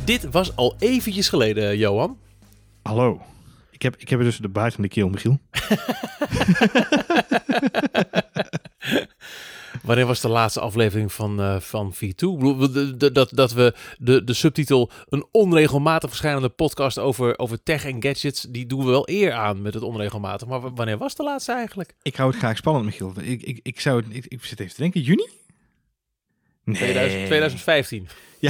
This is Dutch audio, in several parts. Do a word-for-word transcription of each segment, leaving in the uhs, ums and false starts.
Dit was al eventjes geleden, Johan. Hallo. Ik heb, ik heb er dus de baard in de keel, Michiel. Wanneer was de laatste aflevering van, uh, van V twee? Ik bedoel, de, de, dat, dat we de, de subtitel een onregelmatig verschijnende podcast over, over tech en gadgets, die doen we wel eer aan met het onregelmatig. Maar w- wanneer was de laatste eigenlijk? Ik hou het graag spannend, Michiel. Ik, ik, ik, zou het, ik, ik zit even te denken, juni? Nee. tweeduizend, twintig vijftien. Ja.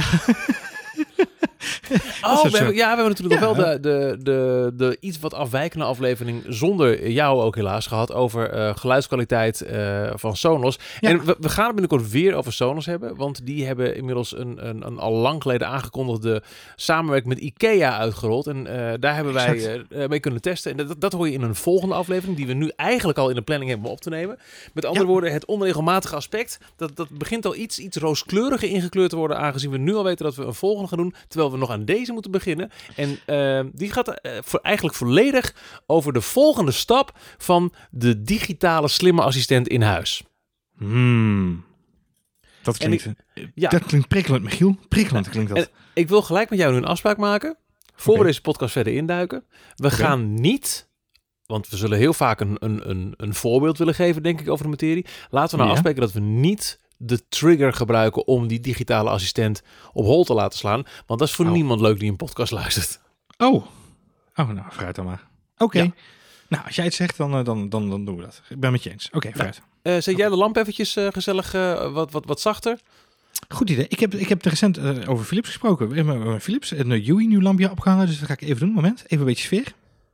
Oh, we zo. hebben, ja, we hebben natuurlijk Ja. nog wel de, de, de, de iets wat afwijkende aflevering zonder jou ook helaas gehad over uh, geluidskwaliteit uh, van Sonos. Ja. En we, we gaan het binnenkort weer over Sonos hebben, want die hebben inmiddels een, een, een al lang geleden aangekondigde samenwerking met IKEA uitgerold. En uh, daar hebben wij uh, mee kunnen testen. En dat, dat hoor je in een volgende aflevering, die we nu eigenlijk al in de planning hebben om op te nemen. Met andere Ja. woorden, het onregelmatige aspect, dat, dat begint al iets, iets rooskleuriger ingekleurd te worden, aangezien we nu al weten dat we een volgende gaan doen, terwijl we nog aan deze moeten beginnen. En uh, die gaat uh, voor eigenlijk volledig over de volgende stap van de digitale slimme assistent in huis. Hmm. Dat klinkt, ik, ja. dat klinkt prikkelend, Michiel. Prikkelend klinkt dat. En ik wil gelijk met jou nu een afspraak maken, voor Okay. we deze podcast verder induiken. We Okay. gaan niet, want we zullen heel vaak een, een, een, een voorbeeld willen geven, denk ik, over de materie. Laten we nou Ja. afspreken dat we niet de trigger gebruiken om die digitale assistent op hol te laten slaan. Want dat is voor oh. niemand leuk die een podcast luistert. Oh. Oh, nou, vooruit dan maar. Oké. Okay. Ja. Nou, als jij het zegt, dan, dan, dan, dan doen we dat. Ik ben met je eens. Oké, okay, vooruit. Uh, zet jij de lamp eventjes uh, gezellig uh, wat, wat, wat zachter? Goed idee. Ik heb, ik heb recent uh, over Philips gesproken. We hebben uh, Philips een uh, U I nieuw lampje opgehangen, dus dat ga ik even doen. Moment. Even een beetje sfeer.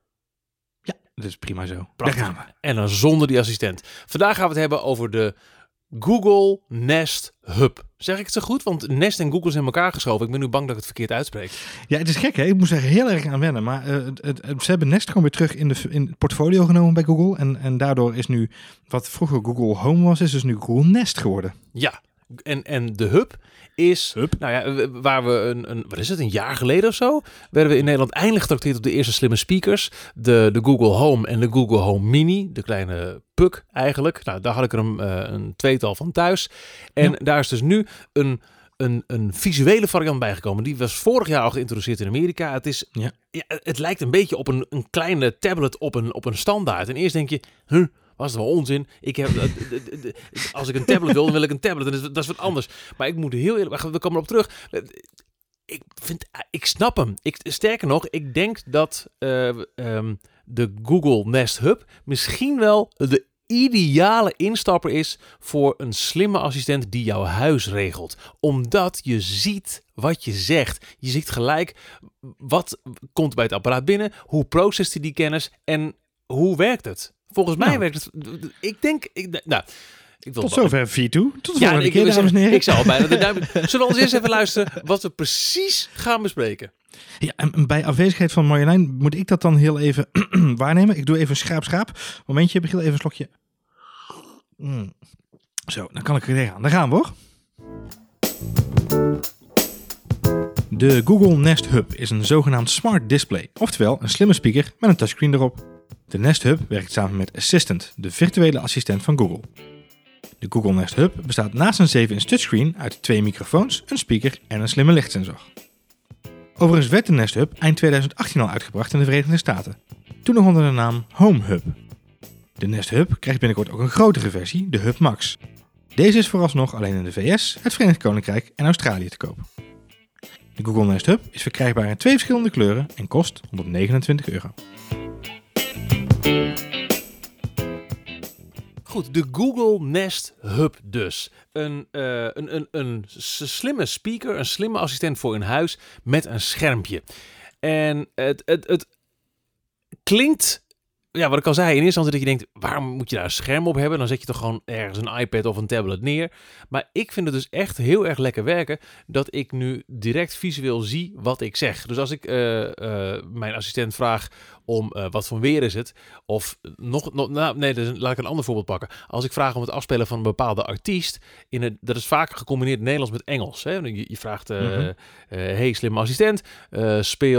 Ja, dat is prima zo. Prachtig. Daar gaan we. En dan zonder die assistent. Vandaag gaan we het hebben over de Google Nest Hub. Zeg ik het zo goed? Want Nest en Google zijn in elkaar geschoven. Ik ben nu bang dat ik het verkeerd uitspreek. Ja, het is gek, hè? Ik moest er heel erg aan wennen. Maar uh, het, het, ze hebben Nest gewoon weer terug in, de, in het portfolio genomen bij Google. En, en daardoor is nu, wat vroeger Google Home was, is dus nu Google Nest geworden. Ja, en, en de Hub is, Hub? nou ja, waar we een, een, wat is het, een jaar geleden of zo, werden we in Nederland eindelijk getrakteerd op de eerste slimme speakers. De, de Google Home en de Google Home Mini, de kleine puk eigenlijk. Nou, daar had ik er een, uh, een tweetal van thuis. En ja. daar is dus nu een, een, een visuele variant bijgekomen. Die was vorig jaar al geïntroduceerd in Amerika. Het is, ja. Ja, het lijkt een beetje op een, een kleine tablet op een, op een standaard. En eerst denk je, huh, was het wel onzin? Ik heb, als ik een tablet wil, dan wil ik een tablet. En dat is, dat is wat anders. Maar ik moet heel eerlijk, we komen erop terug. Ik vind, ik snap hem. Ik, sterker nog, ik denk dat uh, um, de Google Nest Hub misschien wel de ideale instapper is voor een slimme assistent die jouw huis regelt. Omdat je ziet wat je zegt. Je ziet gelijk wat komt bij het apparaat binnen, hoe processt hij die kennis en hoe werkt het. Volgens mij nou. werkt het. Ik denk. Ik, nou, ik wil Tot zover V twee. Tot de ja, volgende ik, keer, dames en heren. Ik zou al bijna de duim. Zullen we ons eerst even luisteren wat we precies gaan bespreken? Ja, en bij afwezigheid van Marjolein moet ik dat dan heel even waarnemen. Ik doe even schraap, schraap. Momentje, begin even een slokje. Mm. Zo, dan kan ik er tegenaan. Daar gaan we, hoor. De Google Nest Hub is een zogenaamd smart display, oftewel een slimme speaker met een touchscreen erop. De Nest Hub werkt samen met Assistant, de virtuele assistent van Google. De Google Nest Hub bestaat naast een zeven inch touchscreen uit twee microfoons, een speaker en een slimme lichtsensor. Overigens werd de Nest Hub eind tweeduizend achttien al uitgebracht in de Verenigde Staten, toen nog onder de naam Home Hub. De Nest Hub krijgt binnenkort ook een grotere versie, de Hub Max. Deze is vooralsnog alleen in de V S, het Verenigd Koninkrijk en Australië te koop. De Google Nest Hub is verkrijgbaar in twee verschillende kleuren en kost honderdnegenentwintig euro. Goed, de Google Nest Hub dus. Een, uh, een, een, een slimme speaker, een slimme assistent voor in huis met een schermpje. En het, het, het klinkt, ja, wat ik al zei, in eerste instantie dat je denkt, waarom moet je daar een scherm op hebben? Dan zet je toch gewoon ergens een iPad of een tablet neer. Maar ik vind het dus echt heel erg lekker werken dat ik nu direct visueel zie wat ik zeg. Dus als ik uh, uh, mijn assistent vraag om uh, wat voor weer is het, of nog, nog nou, nee, dus laat ik een ander voorbeeld pakken. Als ik vraag om het afspelen van een bepaalde artiest, in het, dat is vaak gecombineerd Nederlands met Engels. Hè? Je, je vraagt, uh, mm-hmm. uh, hey slimme assistent, uh, speel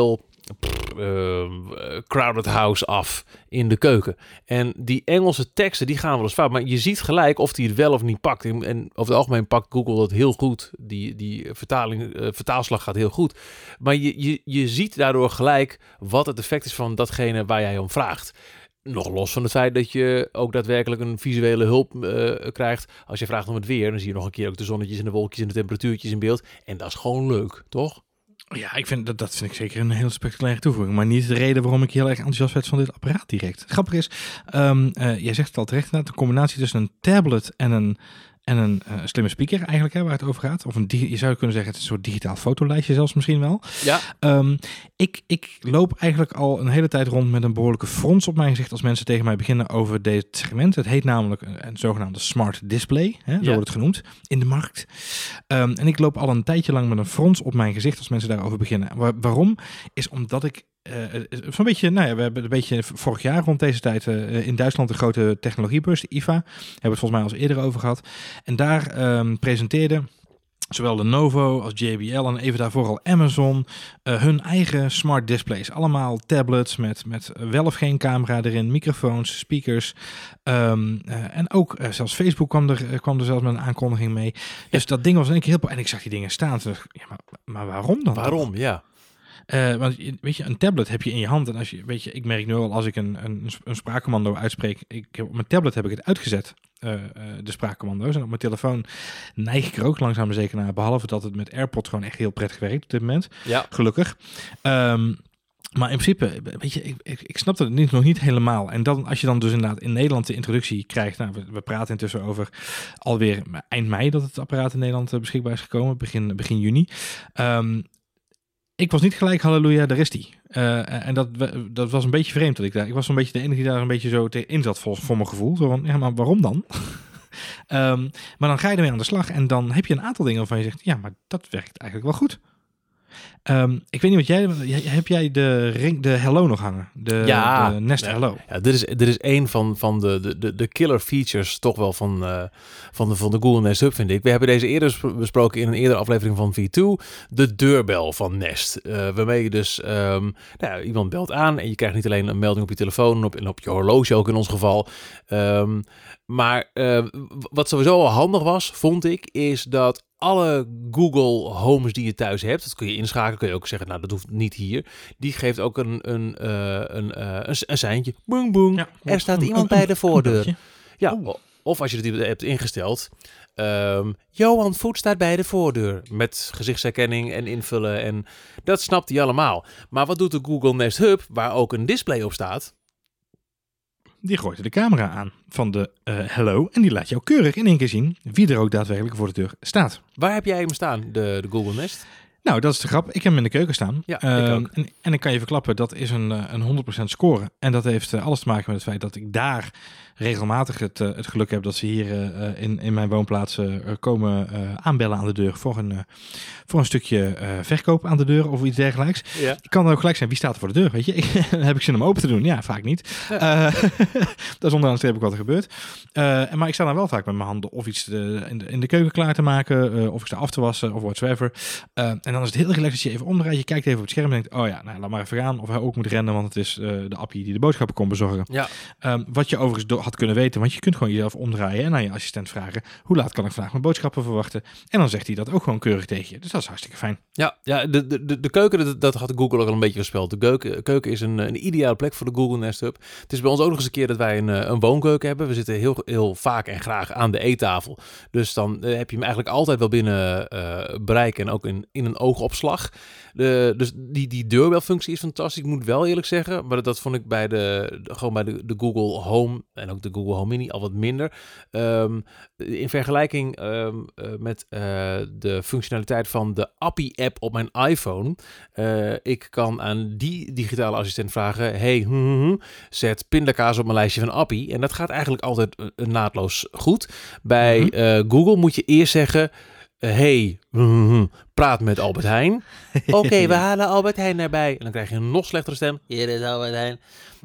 uh, Crowded House af in de keuken. En die Engelse teksten, die gaan wel eens fout. Maar je ziet gelijk of die het wel of niet pakt. En, en over het algemeen pakt Google dat heel goed. Die, die vertaling, uh, vertaalslag gaat heel goed. Maar je, je, je ziet daardoor gelijk wat het effect is van datgene waar jij om vraagt. Nog los van het feit dat je ook daadwerkelijk een visuele hulp uh, krijgt. Als je vraagt om het weer, dan zie je nog een keer ook de zonnetjes en de wolkjes en de temperatuurtjes in beeld. En dat is gewoon leuk, toch? Ja, ik vind dat, dat vind ik zeker een heel spectaculaire toevoeging. Maar niet de reden waarom ik heel erg enthousiast werd van dit apparaat direct. Grappig is, um, uh, jij zegt het al terecht, de combinatie tussen een tablet en een... En een uh, slimme speaker eigenlijk, hè, waar het over gaat. Of een digi- je zou kunnen zeggen, het is een soort digitaal fotolijstje zelfs misschien wel. Ja. Um, ik, ik loop eigenlijk al een hele tijd rond met een behoorlijke frons op mijn gezicht als mensen tegen mij beginnen over dit segment. Het heet namelijk een, een zogenaamde smart display, hè, zo Ja. wordt het genoemd, in de markt. Um, en ik loop al een tijdje lang met een frons op mijn gezicht als mensen daarover beginnen. Waar, waarom? Is omdat ik Uh, zo'n beetje, nou ja, we hebben een beetje vorig jaar rond deze tijd uh, in Duitsland de grote technologiebeurs, de I F A, hebben we het volgens mij al eens eerder over gehad. En daar um, presenteerde zowel Lenovo als J B L en even daarvoor al Amazon uh, hun eigen smart displays. Allemaal tablets met, met wel of geen camera erin, microfoons, speakers. Um, uh, en ook uh, zelfs Facebook kwam er, uh, kwam er zelfs met een aankondiging mee. Dus dat ding was in één keer heel... En ik zag die dingen staan. Dus, ja, maar, maar waarom dan? Waarom, toch? Ja. Uh, want weet je, een tablet heb je in je hand en als je, weet je, ik merk nu al als ik een, een, een spraakcommando uitspreek, ik heb, op mijn tablet heb ik het uitgezet, uh, uh, de spraakcommando's, en op mijn telefoon neig ik er ook langzaam maar zeker naar, behalve dat het met AirPods gewoon echt heel prettig werkt op dit moment, Ja. Gelukkig. Um, Maar in principe, weet je, ik, ik, ik snapte het niet, nog niet helemaal. En dan, als je dan dus inderdaad in Nederland de introductie krijgt. Nou, we, we praten intussen over alweer eind mei dat het apparaat in Nederland beschikbaar is gekomen. Begin, begin juni. Um, ik was niet gelijk, halleluja, daar is die. Uh, en dat, dat was een beetje vreemd dat ik daar... Ik was zo'n beetje de enige die daar een beetje zo in zat voor, voor mijn gevoel. Zo van, ja, maar waarom dan? um, maar dan ga je ermee aan de slag. En dan heb je een aantal dingen waarvan je zegt, ja, maar dat werkt eigenlijk wel goed. Um, ik weet niet wat jij... Heb jij de, ring, de Hello nog hangen? De, ja, de Nest ja, Hello. Ja, dit is, dit is een van, van de, de, de killer features toch wel van, uh, van, de, van de Google Nest Hub, vind ik. We hebben deze eerder besproken in een eerdere aflevering van V twee. De deurbel van Nest. Uh, waarmee je dus... Um, nou, iemand belt aan en je krijgt niet alleen een melding op je telefoon en op, en op je horloge ook in ons geval. Um, maar uh, wat sowieso al handig was, vond ik, is dat alle Google Homes die je thuis hebt, dat kun je inschakelen, kun je ook zeggen, nou dat hoeft niet hier. Die geeft ook een, een, uh, een, uh, een, een seintje. Boem, boem. Ja, er staat een, iemand een, bij de voordeur. Ja, oh. Of als je het hebt ingesteld. Um, Johan Voet staat bij de voordeur. Met gezichtsherkenning en invullen. En dat snapt hij allemaal. Maar wat doet de Google Nest Hub, waar ook een display op staat? Die gooit de camera aan van de uh, Hello en die laat jou keurig in één keer zien wie er ook daadwerkelijk voor de deur staat. Waar heb jij hem staan, de, de Google Nest? Nou, dat is de grap. Ik heb hem in de keuken staan. Ja, uh, ik ook. En, en ik kan je verklappen, dat is een, een honderd procent score. En dat heeft uh, alles te maken met het feit dat ik daar regelmatig het, uh, het geluk heb dat ze hier uh, in, in mijn woonplaats uh, komen uh, aanbellen aan de deur voor een, uh, voor een stukje uh, verkoop aan de deur of iets dergelijks. Ja. Ik kan dan ook gelijk zijn, wie staat er voor de deur, weet je? Dan heb ik zin om open te doen. Ja, vaak niet. Ja. Uh, dat is onderaan de streep ook wat er gebeurt. Uh, maar ik sta dan wel vaak met mijn handen of iets de, in, de, in de keuken klaar te maken, uh, of ik sta af te wassen of whatsoever. Uh, en dan is het heel relaxed als je even omdraait, je kijkt even op het scherm en denkt, oh ja, nou, laat maar even gaan. Of hij ook moet rennen, want het is uh, de appie die de boodschappen komt bezorgen. Ja. Um, wat je overigens do- had kunnen weten, want je kunt gewoon jezelf omdraaien en aan je assistent vragen, hoe laat kan ik vandaag mijn boodschappen verwachten? En dan zegt hij dat ook gewoon keurig tegen je. Dus dat is hartstikke fijn. Ja, ja de, de, de keuken, dat, dat had Google ook al een beetje gespeeld. De keuken, keuken is een, een ideale plek voor de Google Nest Hub. Het is bij ons ook nog eens een keer dat wij een, een woonkeuken hebben. We zitten heel, heel vaak en graag aan de eettafel. Dus dan uh, heb je hem eigenlijk altijd wel binnen uh, bereik en ook in, in een oogopslag. De, dus die, die deurbelfunctie is fantastisch. Ik moet wel eerlijk zeggen, maar dat, dat vond ik bij de, de gewoon bij de, de Google Home en ook de Google Home Mini al wat minder. Um, in vergelijking um, uh, met uh, de functionaliteit van de Appie-app op mijn iPhone. Uh, ik kan aan die digitale assistent vragen, hey, hm, hm, hm, zet pindakaas op mijn lijstje van Appie. En dat gaat eigenlijk altijd uh, naadloos goed. Bij uh, Google moet je eerst zeggen, hey, mm, praat met Albert Heijn. Oké, okay, we halen Albert Heijn erbij. En dan krijg je een nog slechtere stem. Hier is Albert Heijn.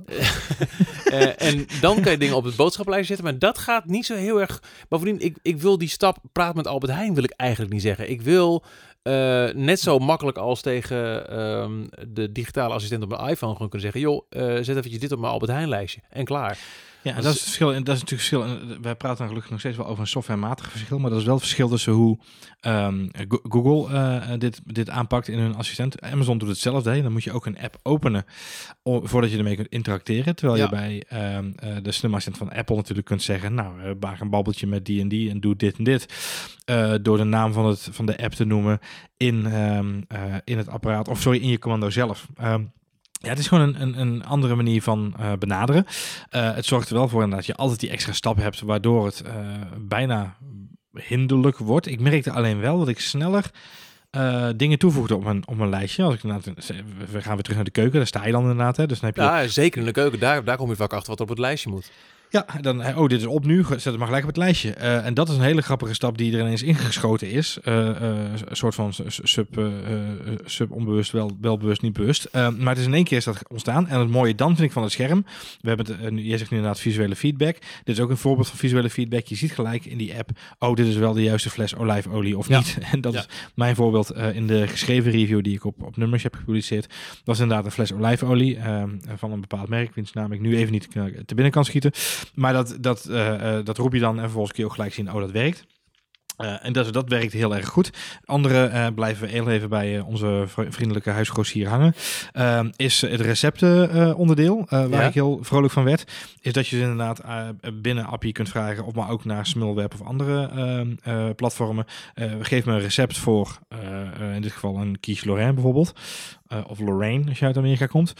uh, en dan kan je dingen op het boodschappenlijstje zetten. Maar dat gaat niet zo heel erg... Bovendien, ik, ik wil die stap praat met Albert Heijn wil ik eigenlijk niet zeggen. Ik wil uh, net zo makkelijk als tegen um, de digitale assistent op mijn iPhone gewoon kunnen zeggen... joh, uh, zet eventjes dit op mijn Albert Heijn lijstje. En klaar. Ja, en dat is het verschil. En dat is natuurlijk verschil. En wij praten dan gelukkig nog steeds wel over een softwarematig verschil, maar dat is wel het verschil tussen hoe um, Google uh, dit, dit aanpakt in hun assistent. Amazon doet hetzelfde. Hè? Dan moet je ook een app openen o- voordat je ermee kunt interacteren. Terwijl ja. je bij um, uh, de slimme assistent van Apple natuurlijk kunt zeggen, nou, uh, maak een babbeltje met die en die en doe dit en dit. Uh, door de naam van, het, van de app te noemen in, um, uh, in het apparaat, of sorry, in je commando zelf. Um, Ja, het is gewoon een, een, een andere manier van uh, benaderen. Uh, het zorgt er wel voor dat je altijd die extra stap hebt, waardoor het uh, bijna hinderlijk wordt. Ik merkte alleen wel dat ik sneller uh, dingen toevoegde op mijn, op mijn lijstje. Als ik inderdaad, we gaan weer terug naar de keuken, daar sta je dan inderdaad. Hè? Dus dan heb je ja, zeker in de keuken. Daar, daar kom je vaak achter wat er op het lijstje moet. Ja, dan, oh, dit is op nu, zet het maar gelijk op het lijstje. Uh, en dat is een hele grappige stap die er ineens ingeschoten is. Uh, uh, een soort van sub, uh, sub onbewust, wel, wel bewust, niet bewust. Uh, maar het is in één keer is dat ontstaan. En het mooie dan vind ik van het scherm. We hebben het, uh, jij zegt nu inderdaad visuele feedback. Dit is ook een voorbeeld van visuele feedback. Je ziet gelijk in die app, oh, dit is wel de juiste fles olijfolie of ja. niet. En dat ja. is mijn voorbeeld uh, in de geschreven review die ik op, op Nummers heb gepubliceerd. Dat is inderdaad een fles olijfolie uh, van een bepaald merk, wiens naam ik nu even niet uh, te binnen kan schieten. Maar dat, dat Uh, uh, dat roep je dan en vervolgens kun je ook gelijk zien, oh, dat werkt. Uh, en dat, dat werkt heel erg goed. Andere uh, blijven we heel even bij uh, onze vriendelijke huisgrossier hangen. Uh, is het recepten uh, onderdeel, uh, waar ja. ik heel vrolijk van werd. Is dat je dus inderdaad uh, binnen Appie kunt vragen, of maar ook naar Smulweb of andere uh, uh, platformen. Uh, geef me een recept voor, uh, uh, in dit geval een quiche Lorraine bijvoorbeeld. Uh, of Lorraine, als je uit Amerika komt.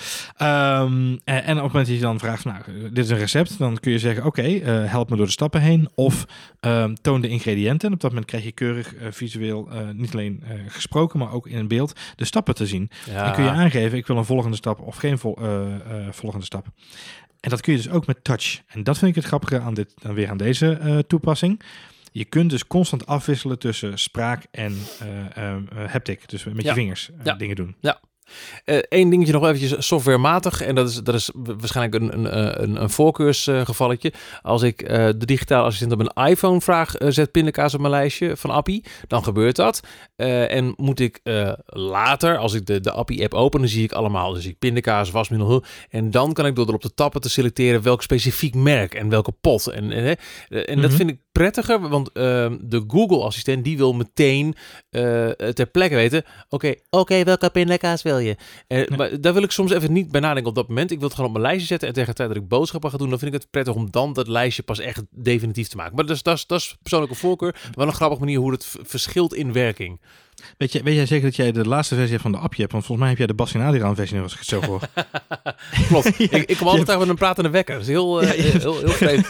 Um, en, en op het moment dat je dan vraagt, nou, dit is een recept, dan kun je zeggen, oké, okay, uh, help me door de stappen heen. Of um, toon de ingrediënten. En op dat moment krijg je keurig uh, visueel, uh, niet alleen uh, gesproken, maar ook in een beeld, de stappen te zien. Ja. En kun je aangeven, ik wil een volgende stap of geen vol, uh, uh, volgende stap. En dat kun je dus ook met touch. En dat vind ik het grappige aan dit, dan weer aan deze uh, toepassing. Je kunt dus constant afwisselen tussen spraak en uh, uh, haptic. Dus met ja. je vingers uh, ja. dingen doen. Ja. Eén uh, dingetje nog eventjes softwarematig. En dat is, dat is waarschijnlijk een, een, een, een voorkeursgevalletje. Als ik uh, de digitale assistent op mijn iPhone vraag, uh, zet pindakaas op mijn lijstje van Appie, dan gebeurt dat. Uh, en moet ik uh, later, als ik de, de Appie-app open, dan zie ik allemaal. Dus ik pindakaas, wasmiddel. En dan kan ik door erop de tappen te selecteren welk specifiek merk en welke pot. En, en, en mm-hmm. dat vind ik prettiger, want uh, de Google-assistent die wil meteen uh, ter plekke weten, oké, okay, oké, okay, welke pindakaas wil je? Uh, ja. Maar daar wil ik soms even niet bij nadenken op dat moment. Ik wil het gewoon op mijn lijstje zetten en tegen de tijd dat ik boodschappen ga doen, dan vind ik het prettig om dan dat lijstje pas echt definitief te maken. Maar dat is, dat is, dat is persoonlijke voorkeur. Wel een grappige manier hoe het v- verschilt in werking. Weet, je, weet jij zeker dat jij de laatste versie hebt van de appje hebt? Want volgens mij heb jij de Bas Adriaan versie, als ik het zo hoor. Klopt. ja, ik, ik kom altijd uit met een pratende wekker. Dat is heel, uh, ja, ja. heel, heel, heel vreemd.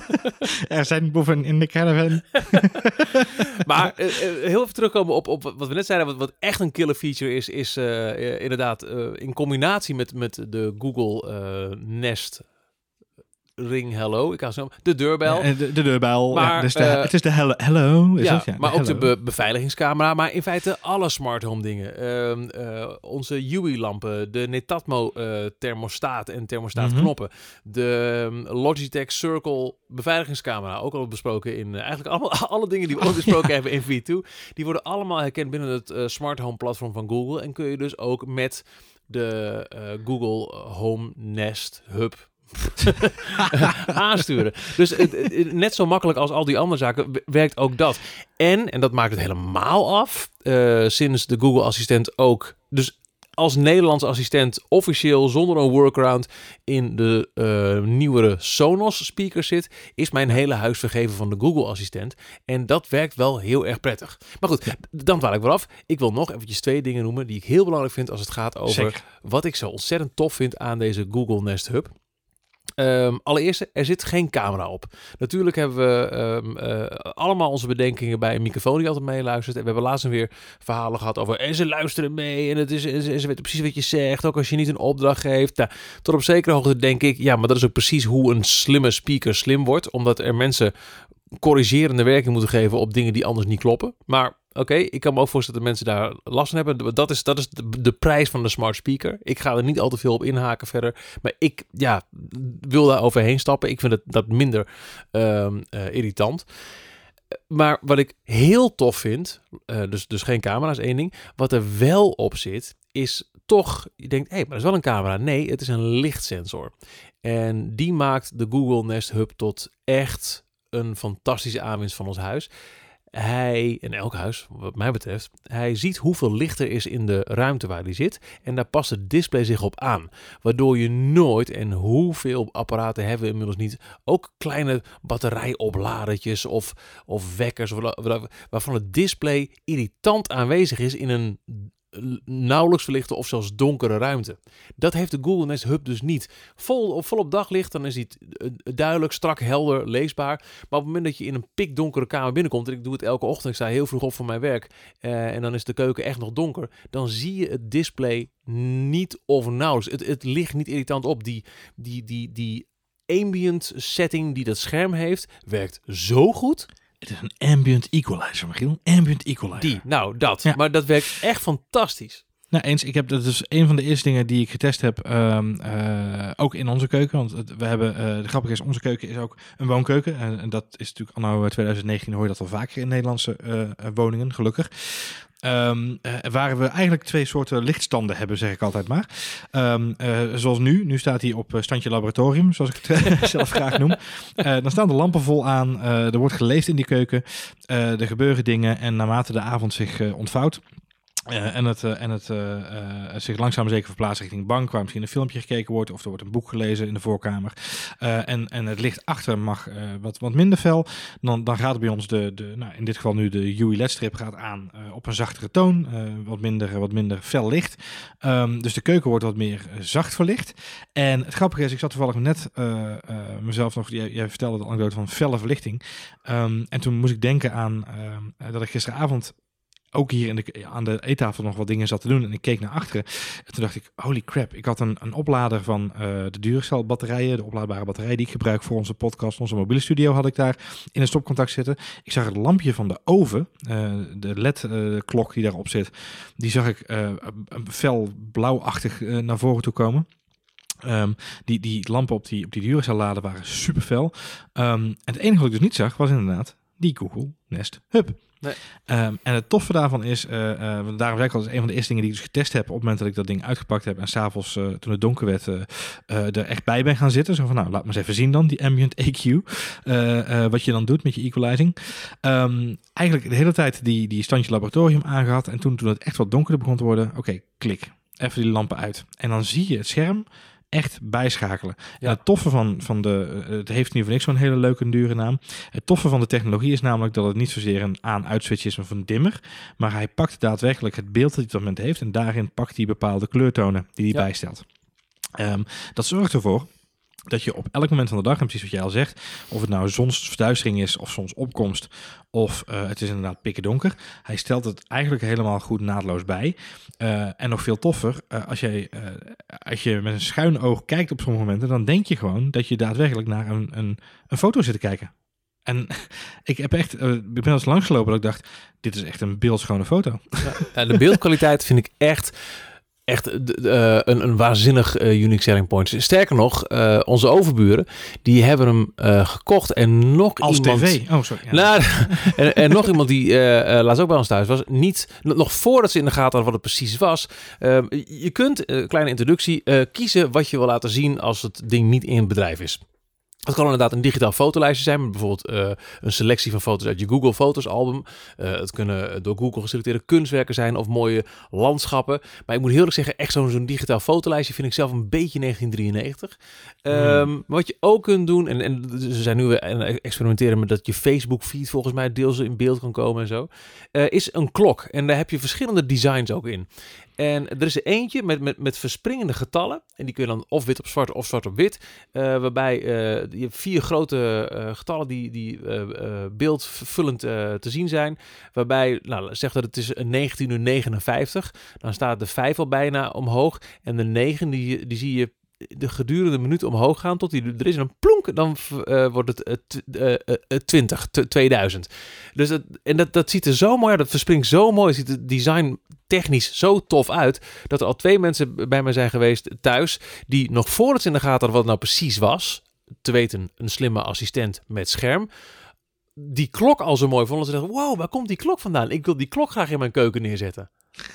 Er zijn boeven in de caravan. Maar uh, heel even terugkomen op, op wat we net zeiden. Wat, wat echt een killer feature is, is uh, inderdaad uh, in combinatie met, met de Google uh, Nest Ring Hello, ik kan zo de deurbel. Ja, de, de deurbel, maar, ja, dus de, uh, het is de hello. hello is ja, het? ja, maar de ook hello. de be- beveiligingscamera, maar in feite alle smart home dingen. Uh, uh, onze U I-lampen, de Netatmo uh, thermostaat en thermostaatknoppen, mm-hmm. de um, Logitech Circle beveiligingscamera, ook al besproken in uh, eigenlijk allemaal alle dingen die we ook besproken ja. hebben in V twee, die worden allemaal herkend binnen het uh, smart home platform van Google en kun je dus ook met de uh, Google Home Nest Hub aansturen. Dus het, het, net zo makkelijk als al die andere zaken werkt ook dat. En, en dat maakt het helemaal af, uh, sinds de Google Assistent ook, dus als Nederlands assistent officieel zonder een workaround in de uh, nieuwere Sonos speakers zit, is mijn hele huis vergeven van de Google Assistent. En dat werkt wel heel erg prettig. Maar goed, dan dwaal ik weer af. Ik wil nog eventjes twee dingen noemen die ik heel belangrijk vind als het gaat over Zeker. Wat ik zo ontzettend tof vind aan deze Google Nest Hub. Um, allereerst, er zit geen camera op. Natuurlijk hebben we um, uh, allemaal onze bedenkingen bij een microfoon die altijd meeluistert. En we hebben laatst weer verhalen gehad over en ze luisteren mee en, het is, en, ze, en ze weten precies wat je zegt, ook als je niet een opdracht geeft. Nou, tot op zekere hoogte denk ik, ja, maar dat is ook precies hoe een slimme speaker slim wordt. Omdat er mensen corrigerende werking moeten geven op dingen die anders niet kloppen. Maar Oké, okay, ik kan me ook voorstellen dat mensen daar last van hebben. Dat is, dat is de, de prijs van de smart speaker. Ik ga er niet al te veel op inhaken verder. Maar ik ja, wil daar overheen stappen. Ik vind het dat minder uh, uh, irritant. Maar wat ik heel tof vind, uh, dus, dus geen camera's, één ding. Wat er wel op zit, is toch, je denkt, hé, hey, maar dat is wel een camera. Nee, het is een lichtsensor. En die maakt de Google Nest Hub tot echt een fantastische aanwinst van ons huis. Hij, in elk huis, wat mij betreft, hij ziet hoeveel licht er is in de ruimte waar hij zit. En daar past het display zich op aan. Waardoor je nooit, en hoeveel apparaten hebben we inmiddels niet, ook kleine batterijopladertjes of, of wekkers, waarvan het display irritant aanwezig is in een nauwelijks verlichte of zelfs donkere ruimte. Dat heeft de Google Nest Hub dus niet. Vol, vol op daglicht, dan is hij duidelijk, strak, helder, leesbaar. Maar op het moment dat je in een pikdonkere kamer binnenkomt, en ik doe het elke ochtend, ik sta heel vroeg op voor mijn werk, uh, en dan is de keuken echt nog donker, dan zie je het display niet of nauwelijks. Het, het ligt niet irritant op. Die, die, die, die ambient setting die dat scherm heeft, werkt zo goed. Het is een ambient equalizer, Michiel. Ambient equalizer. Die, nou dat. Ja. Maar dat werkt echt fantastisch. Nou, eens, ik heb dat is een van de eerste dingen die ik getest heb, um, uh, ook in onze keuken. Want het, we hebben, uh, de grappige is, onze keuken is ook een woonkeuken. En, en dat is natuurlijk anno twintig negentien, hoor je dat al vaker in Nederlandse uh, woningen, gelukkig. Um, uh, waar we eigenlijk twee soorten lichtstanden hebben, zeg ik altijd maar. Um, uh, zoals nu. Nu staat hij op standje laboratorium, zoals ik het zelf graag noem. Uh, dan staan de lampen vol aan. Uh, er wordt geleefd in die keuken. Uh, er gebeuren dingen. En naarmate de avond zich uh, ontvouwt, Uh, en het, uh, en het uh, uh, zich langzaam maar zeker verplaatst richting de bank, waar misschien een filmpje gekeken wordt of er wordt een boek gelezen in de voorkamer. Uh, en, en het licht achter mag uh, wat, wat minder fel. Dan, dan gaat bij ons de, de nou, in dit geval nu de U I L E D-strip gaat aan uh, op een zachtere toon. Uh, wat, minder, wat minder fel licht. Um, dus de keuken wordt wat meer uh, zacht verlicht. En het grappige is, ik zat toevallig net uh, uh, mezelf nog, jij, jij vertelde de anekdote van felle verlichting. Um, en toen moest ik denken aan uh, dat ik gisteravond ook hier in de, aan de eettafel nog wat dingen zat te doen. En ik keek naar achteren. En toen dacht ik, holy crap. Ik had een, een oplader van uh, de Duracell batterijen. De oplaadbare batterij die ik gebruik voor onze podcast. Onze mobiele studio had ik daar in een stopcontact zitten. Ik zag het lampje van de oven. Uh, de L E D-klok uh, die daarop zit. Die zag ik uh, fel blauwachtig uh, naar voren toe komen. Um, die, die lampen op die, op die Duracell laden waren super fel. Um, en het enige wat ik dus niet zag was inderdaad die Google Nest Hub. Nee. Um, en het toffe daarvan is, uh, uh, daarom zei ik al, dat is een van de eerste dingen die ik dus getest heb op het moment dat ik dat ding uitgepakt heb en s'avonds uh, toen het donker werd uh, uh, er echt bij ben gaan zitten. Zo van, nou, laat me eens even zien dan, die ambient E Q, uh, uh, wat je dan doet met je equalizing. Um, eigenlijk de hele tijd die, die standje laboratorium aangehad en toen, toen het echt wat donkerder begon te worden, oké, okay, klik, even die lampen uit. En dan zie je het scherm echt bijschakelen. Ja. En het toffe van, van de... Het heeft nu voor niks zo'n hele leuke en dure naam. Het toffe van de technologie is namelijk dat het niet zozeer een aan-uitswitch is of een dimmer, maar hij pakt daadwerkelijk het beeld dat hij op dat moment heeft en daarin pakt hij bepaalde kleurtonen die hij ja. bijstelt. Um, dat zorgt ervoor dat je op elk moment van de dag, en precies wat jij al zegt, of het nou zonsverduistering is of zonsopkomst, of uh, het is inderdaad pikken donker, hij stelt het eigenlijk helemaal goed naadloos bij. Uh, en nog veel toffer, uh, als, jij, uh, als je met een schuin oog kijkt op sommige momenten, dan denk je gewoon dat je daadwerkelijk naar een, een, een foto zit te kijken. En ik heb echt, uh, ik ben eens langsgelopen dat ik dacht, dit is echt een beeldschone foto. Ja, de beeldkwaliteit vind ik echt... Echt uh, een, een waanzinnig uh, unique selling point. Sterker nog, uh, onze overburen, die hebben hem uh, gekocht en nog als iemand... tv? Oh, sorry. Ja. Nou, en, en nog iemand die uh, uh, laatst ook bij ons thuis was, niet, nog voordat ze in de gaten hadden wat het precies was. Uh, je kunt, uh, kleine introductie, uh, kiezen wat je wil laten zien als het ding niet in bedrijf is. Het kan inderdaad een digitaal fotolijstje zijn, met bijvoorbeeld uh, een selectie van foto's uit je Google Foto's album. Uh, het kunnen door Google geselecteerde kunstwerken zijn of mooie landschappen. Maar ik moet heel erg zeggen, echt zo'n, zo'n digitaal fotolijstje vind ik zelf een beetje negentien drieënnegentig. Um, hmm. Maar wat je ook kunt doen, en, en ze zijn nu aan het experimenteren met dat je Facebook feed volgens mij deels in beeld kan komen en zo, uh, is een klok. En daar heb je verschillende designs ook in. En er is er eentje met, met, met verspringende getallen. En die kun je dan of wit op zwart of zwart op wit. Uh, waarbij uh, je hebt vier grote uh, getallen die, die uh, uh, beeldvullend uh, te zien zijn. Waarbij, nou, zeg dat het is negentien uur negenenvijftig. Dan staat de vijf al bijna omhoog. En de negen, die, die zie je de gedurende minuut omhoog gaan tot die er is een plonk, dan uh, wordt het uh, t- uh, uh, twintig, t- tweeduizend. Dus dat, en dat, dat ziet er zo mooi uit, dat verspringt zo mooi, ziet het design technisch zo tof uit, dat er al twee mensen bij mij zijn geweest thuis, die nog voordat ze in de gaten hadden wat het nou precies was, te weten een slimme assistent met scherm, die klok al zo mooi vonden. Ze dachten, wow, waar komt die klok vandaan? Ik wil die klok graag in mijn keuken neerzetten.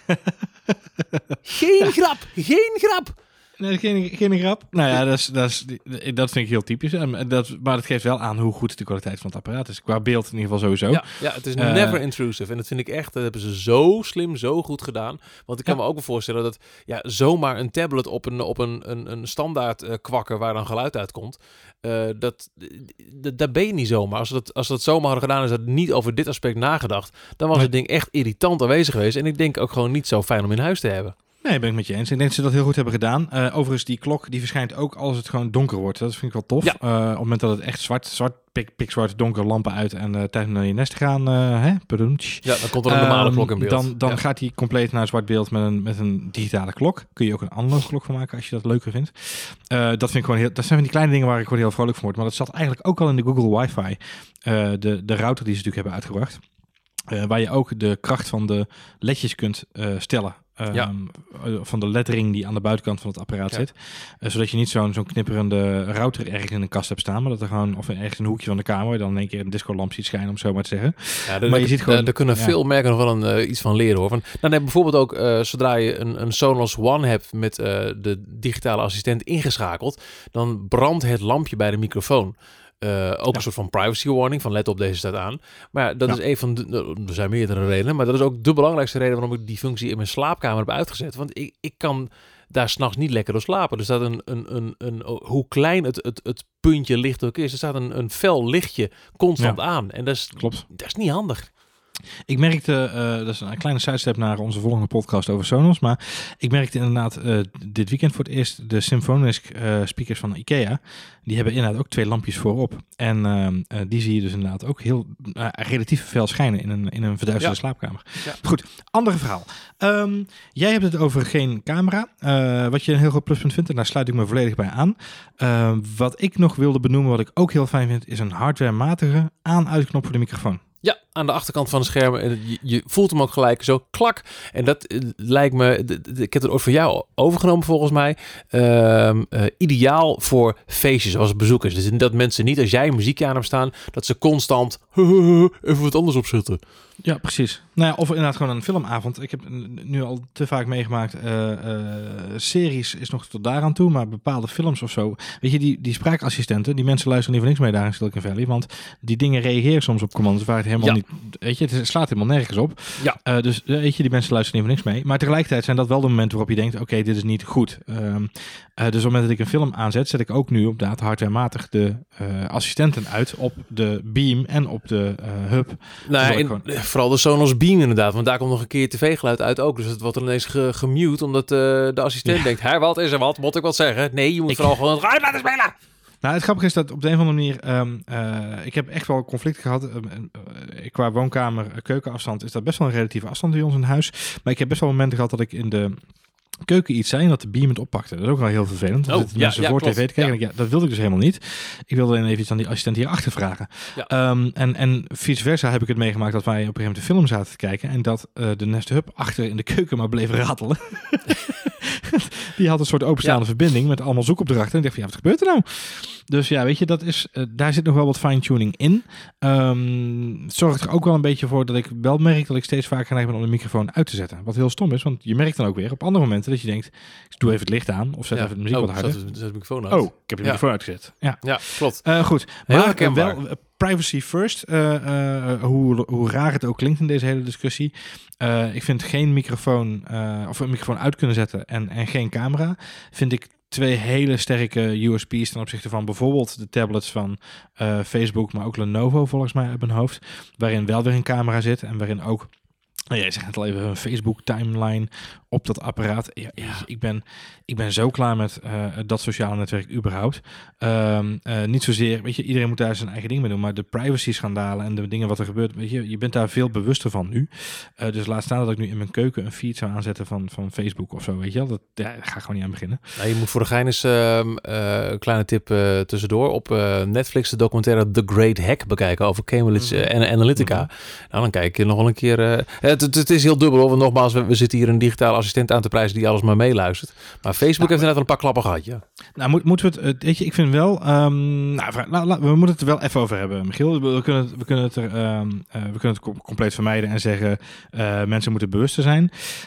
Geen grap, geen grap. Nee, geen, geen grap. Nou ja, dat, is, dat, is, dat vind ik heel typisch. En dat, maar het geeft wel aan hoe goed de kwaliteit van het apparaat is. Qua beeld in ieder geval sowieso. Ja, ja het is uh, never intrusive. En dat vind ik echt, dat hebben ze zo slim, zo goed gedaan. Want ik kan ja. me ook wel voorstellen dat ja, zomaar een tablet op een, op een, een, een standaard uh, kwakker waar dan geluid uitkomt. Uh, dat, dat, dat ben je niet zomaar. Als dat, als dat zomaar hadden gedaan, is dat niet over dit aspect nagedacht. Dan was nee. het ding echt irritant aanwezig geweest. En ik denk ook gewoon niet zo fijn om in huis te hebben. Nee, ben ik met je eens. Ik denk dat ze dat heel goed hebben gedaan. Uh, overigens, die klok die verschijnt ook als het gewoon donker wordt. Dat vind ik wel tof. Ja. Uh, op het moment dat het echt zwart, zwart pik, pik zwart, donker, lampen uit en uh, tijd om naar je nest te gaan. Uh, hè? Ja, dan komt er een normale um, klok in beeld. Dan, dan ja. gaat hij compleet naar zwart beeld met een, met een digitale klok. Kun je ook een analoge klok van maken als je dat leuker vindt. Uh, dat vind ik gewoon heel. Dat zijn van die kleine dingen waar ik gewoon heel vrolijk van word. Maar dat zat eigenlijk ook al in de Google Wi-Fi. Uh, de, de router die ze natuurlijk hebben uitgebracht. Uh, waar je ook de kracht van de ledjes kunt uh, stellen. Um, ja. Van de lettering die aan de buitenkant van het apparaat ja. zit. Uh, zodat je niet zo'n, zo'n knipperende router ergens in een kast hebt staan. Maar dat er gewoon, of ergens een hoekje van de kamer, dan in één keer een discolamp ziet schijnen, om zo maar te zeggen. Ja, de, maar je de, ziet gewoon... Daar kunnen ja. veel merken nog wel een, uh, iets van leren, hoor. Van, dan heb je bijvoorbeeld ook, uh, zodra je een, een Sonos One hebt met uh, de digitale assistent ingeschakeld, dan brandt het lampje bij de microfoon. Uh, ook ja. een soort van privacy warning, van let op, deze staat aan. Maar ja, dat ja. is een van de, er zijn meerdere redenen, maar dat is ook de belangrijkste reden waarom ik die functie in mijn slaapkamer heb uitgezet. Want ik, ik kan daar 's nachts niet lekker door slapen. Er staat een, een, een, een hoe klein het, het, het puntje licht ook is, er staat een, een fel lichtje constant ja. aan. En dat is, Klopt. dat is niet handig. Ik merkte, uh, dat is een kleine sidestep naar onze volgende podcast over Sonos, maar ik merkte inderdaad uh, dit weekend voor het eerst de Symfonisk uh, speakers van IKEA. Die hebben inderdaad ook twee lampjes voorop. En uh, uh, die zie je dus inderdaad ook heel uh, relatief fel schijnen in een, in een verduisterde ja. slaapkamer. Ja. Goed, andere verhaal. Um, jij hebt het over geen camera, uh, wat je een heel groot pluspunt vindt en daar sluit ik me volledig bij aan. Uh, wat ik nog wilde benoemen, wat ik ook heel fijn vind, is een hardwarematige aan-uitknop voor de microfoon. Ja, aan de achterkant van het scherm. En je, je voelt hem ook gelijk zo klak. En dat uh, lijkt me... D- d- ik heb het ooit van jou overgenomen volgens mij. Uh, uh, ideaal voor feestjes als bezoekers. Dus dat mensen niet, als jij een muziekje aan hebt staan, dat ze constant even wat anders opzetten. Ja, precies. Nou ja, of inderdaad gewoon een filmavond. Ik heb nu al te vaak meegemaakt. Uh, uh, series is nog tot daaraan toe, maar bepaalde films of zo. Weet je, die, die spraakassistenten, die mensen luisteren liever niks mee daar in Silicon Valley. Want die dingen reageren soms op commando's waar het helemaal ja. niet... Weet je, het slaat helemaal nergens op. Ja. Uh, dus weet je, die mensen luisteren liever niks mee. Maar tegelijkertijd zijn dat wel de momenten waarop je denkt, oké, okay, dit is niet goed. Um, uh, dus op het moment dat ik een film aanzet, zet ik ook nu op daad hardwarematig de uh, assistenten uit op de Beam en op de uh, Hub. Nou, in, gewoon... Vooral de Sonos Beam inderdaad, want daar komt nog een keer tv-geluid uit ook. Dus het wordt ineens ge- gemute, omdat uh, de assistent ja. denkt, hé, wat is er wat? Moet ik wat zeggen? Nee, je moet ik... vooral gewoon het geluid laten spelen. Nou, het grappige is dat op de een of andere manier... Um, uh, ik heb echt wel conflicten gehad. Um, uh, qua woonkamer, keukenafstand is dat best wel een relatieve afstand bij ons in huis. Maar ik heb best wel momenten gehad dat ik in de keuken iets zei en dat de Beam het oppakte. Dat is ook wel heel vervelend. Oh, ja, mensen ja, voor klopt. tv te kijken. Ja. Ja, dat wilde ik dus helemaal niet. Ik wilde alleen even iets aan die assistent hierachter vragen. Ja. Um, en, en vice versa heb ik het meegemaakt dat wij op een gegeven moment de film zaten te kijken en dat uh, de Nest Hub achter in de keuken maar bleef ratelen. Die had een soort openstaande ja. verbinding met allemaal zoekopdrachten. En ik dacht van, ja, wat gebeurt er nou? Dus ja, weet je, dat is, uh, daar zit nog wel wat fine-tuning in. Um, het zorgt er ook wel een beetje voor dat ik wel merk dat ik steeds vaker geneigd ben om de microfoon uit te zetten. Wat heel stom is, want je merkt dan ook weer op andere momenten dat je denkt, ik doe even het licht aan of zet ja. even de muziek oh, wat harder. Zet, zet de microfoon uit. Oh, ik heb de ja. microfoon uitgezet. Ja, ja klopt. Uh, goed, heel maar wel uh, privacy first. Uh, uh, hoe, hoe raar het ook klinkt in deze hele discussie. Uh, ik vind geen microfoon uh, of een microfoon uit kunnen zetten en, en geen camera, vind ik twee hele sterke U S P's ten opzichte van bijvoorbeeld de tablets van uh, Facebook, maar ook Lenovo volgens mij uit mijn hoofd, waarin wel weer een camera zit en waarin ook Nou, jij zegt het al even, een Facebook-timeline op dat apparaat. Ja, ja. Ik, ben, ik ben zo klaar met uh, dat sociale netwerk überhaupt. Um, uh, niet zozeer, weet je, iedereen moet daar zijn eigen ding mee doen, maar de privacy-schandalen en de dingen wat er gebeurt, weet je, je bent daar veel bewuster van nu. Uh, dus laat staan dat ik nu in mijn keuken een feed zou aanzetten van, van Facebook of zo, weet je wel. Dat, ja, daar ga ik gewoon niet aan beginnen. Nou, je moet voor de gein eens uh, uh, een kleine tip uh, tussendoor. Op uh, Netflix de documentaire The Great Hack bekijken over Cambridge uh, en Analytica. Mm-hmm. Nou, dan kijk je nog wel een keer... Uh, het, het, het is heel dubbel, hoor. Want nogmaals, we, we zitten hier een digitale assistent aan te prijzen die alles maar meeluistert. Maar Facebook nou, heeft inderdaad een paar klappen gehad, ja. Nou, moet, moeten we het... Weet je, ik vind wel... Um, nou, la, la, we moeten het er wel even over hebben, Michiel. We kunnen het, we kunnen het, er, um, uh, we kunnen het compleet vermijden en zeggen... Uh, mensen moeten bewuster zijn.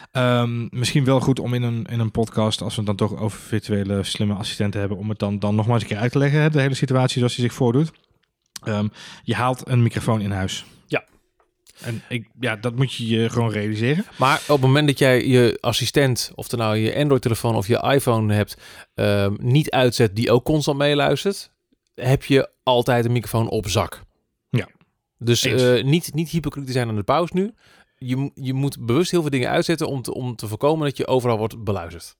Um, misschien wel goed om in een, in een podcast, als we het dan toch over virtuele slimme assistenten hebben, om het dan, dan nogmaals een keer uit te leggen, hè, de hele situatie zoals die zich voordoet. Um, je haalt een microfoon in huis. Ja. En ik, ja, dat moet je je gewoon realiseren. Maar op het moment dat jij je assistent, of er nou je Android-telefoon of je iPhone hebt, um, niet uitzet die ook constant meeluistert, heb je altijd een microfoon op zak. Ja. Dus uh, niet, niet hypocriet te zijn aan de pauze nu. Je, je moet bewust heel veel dingen uitzetten om te, om te voorkomen dat je overal wordt beluisterd.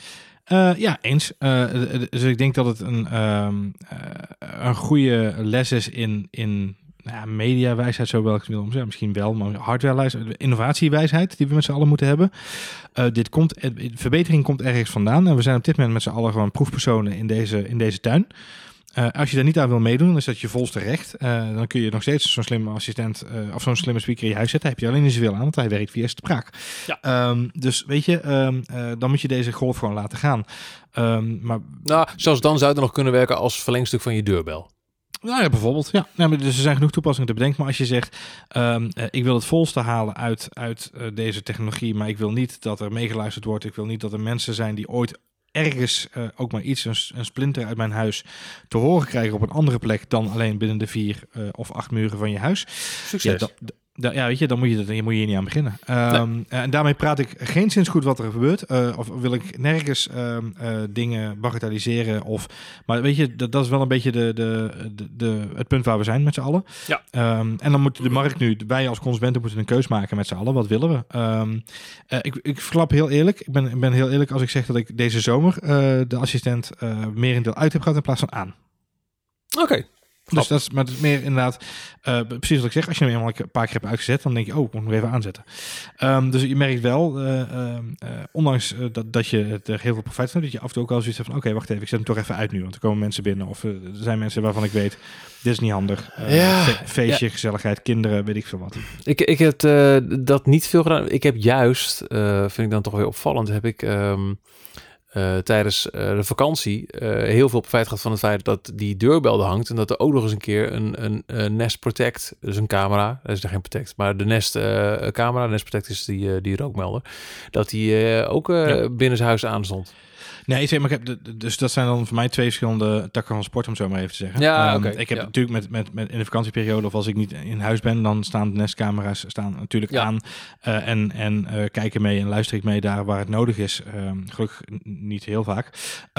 Uh, ja, eens. Uh, dus ik denk dat het een, um, uh, een goede les is in, in nou, mediawijsheid, zo wel ik wil zeggen. Misschien wel, maar hardwarewijsheid, innovatiewijsheid die we met z'n allen moeten hebben. Uh, dit komt, uh, verbetering komt ergens vandaan. En we zijn op dit moment met z'n allen gewoon proefpersonen in deze, in deze tuin. Uh, als je daar niet aan wil meedoen, dan is dat je volste recht. Uh, dan kun je nog steeds zo'n slimme assistent uh, of zo'n slimme speaker in je huis zetten. Heb je alleen niet zoveel aan, want hij werkt via spraak. Ja. Um, dus weet je, um, uh, dan moet je deze golf gewoon laten gaan. Um, maar... Nou, zelfs dan zou het nog kunnen werken als verlengstuk van je deurbel. Nou ja, bijvoorbeeld. Ja. Ja, maar dus er zijn genoeg toepassingen te bedenken. Maar als je zegt, um, uh, ik wil het volste halen uit, uit uh, deze technologie, maar ik wil niet dat er meegeluisterd wordt. Ik wil niet dat er mensen zijn die ooit ergens uh, ook maar iets, een, een splinter uit mijn huis, te horen krijgen op een andere plek dan alleen binnen de vier uh, of acht muren van je huis. Succes. Ja, dat, da, ja, weet je, dan moet je, dan moet je hier niet aan beginnen. Um, nee. En daarmee praat ik geen zins goed wat er gebeurt. Uh, of wil ik nergens um, uh, dingen bagatelliseren. Of, maar weet je, dat, dat is wel een beetje de, de, de, de, het punt waar we zijn met z'n allen. Ja. Um, en dan moet de markt nu, wij als consumenten moeten een keus maken met z'n allen. Wat willen we? Um, uh, ik, ik verklap heel eerlijk. Ik ben, ik ben heel eerlijk als ik zeg dat ik deze zomer uh, de assistent uh, merendeel uit heb gehad in plaats van aan. Oké. Okay. Dus dat is, maar het is meer inderdaad, uh, precies wat ik zeg, als je hem eenmaal een paar keer hebt uitgezet, dan denk je, oh, ik moet hem even aanzetten. Um, dus je merkt wel, uh, uh, ondanks uh, dat, dat je het er heel veel profijt van hebt, dat je af en toe ook wel zoiets hebt van, oké, okay, wacht even, ik zet hem toch even uit nu, want er komen mensen binnen. Of uh, er zijn mensen waarvan ik weet, dit is niet handig. Uh, ja, fe- feestje, ja. gezelligheid, kinderen, weet ik veel wat. Ik, ik heb uh, dat niet veel gedaan. Ik heb juist, uh, vind ik dan toch weer opvallend, heb ik... Um, Uh, tijdens uh, de vakantie uh, heel veel profijt gehad van het feit dat die deurbel er hangt en dat er ook nog eens een keer een, een, een Nest Protect, dus een camera, dat is er geen Protect, maar de Nest uh, camera, Nest Protect is die, uh, die rookmelder, dat die uh, ook uh, ja. binnen zijn huis aan stond. Nee, zeg maar, ik heb de, dus dat zijn dan voor mij twee verschillende takken van sport, om zo maar even te zeggen. Ja, um, okay, ik heb ja. natuurlijk met, met, met in de vakantieperiode, of als ik niet in huis ben, dan staan de Nest-camera's staan natuurlijk ja. aan. Uh, en en uh, kijken mee en luister ik mee daar waar het nodig is. Um, gelukkig niet heel vaak.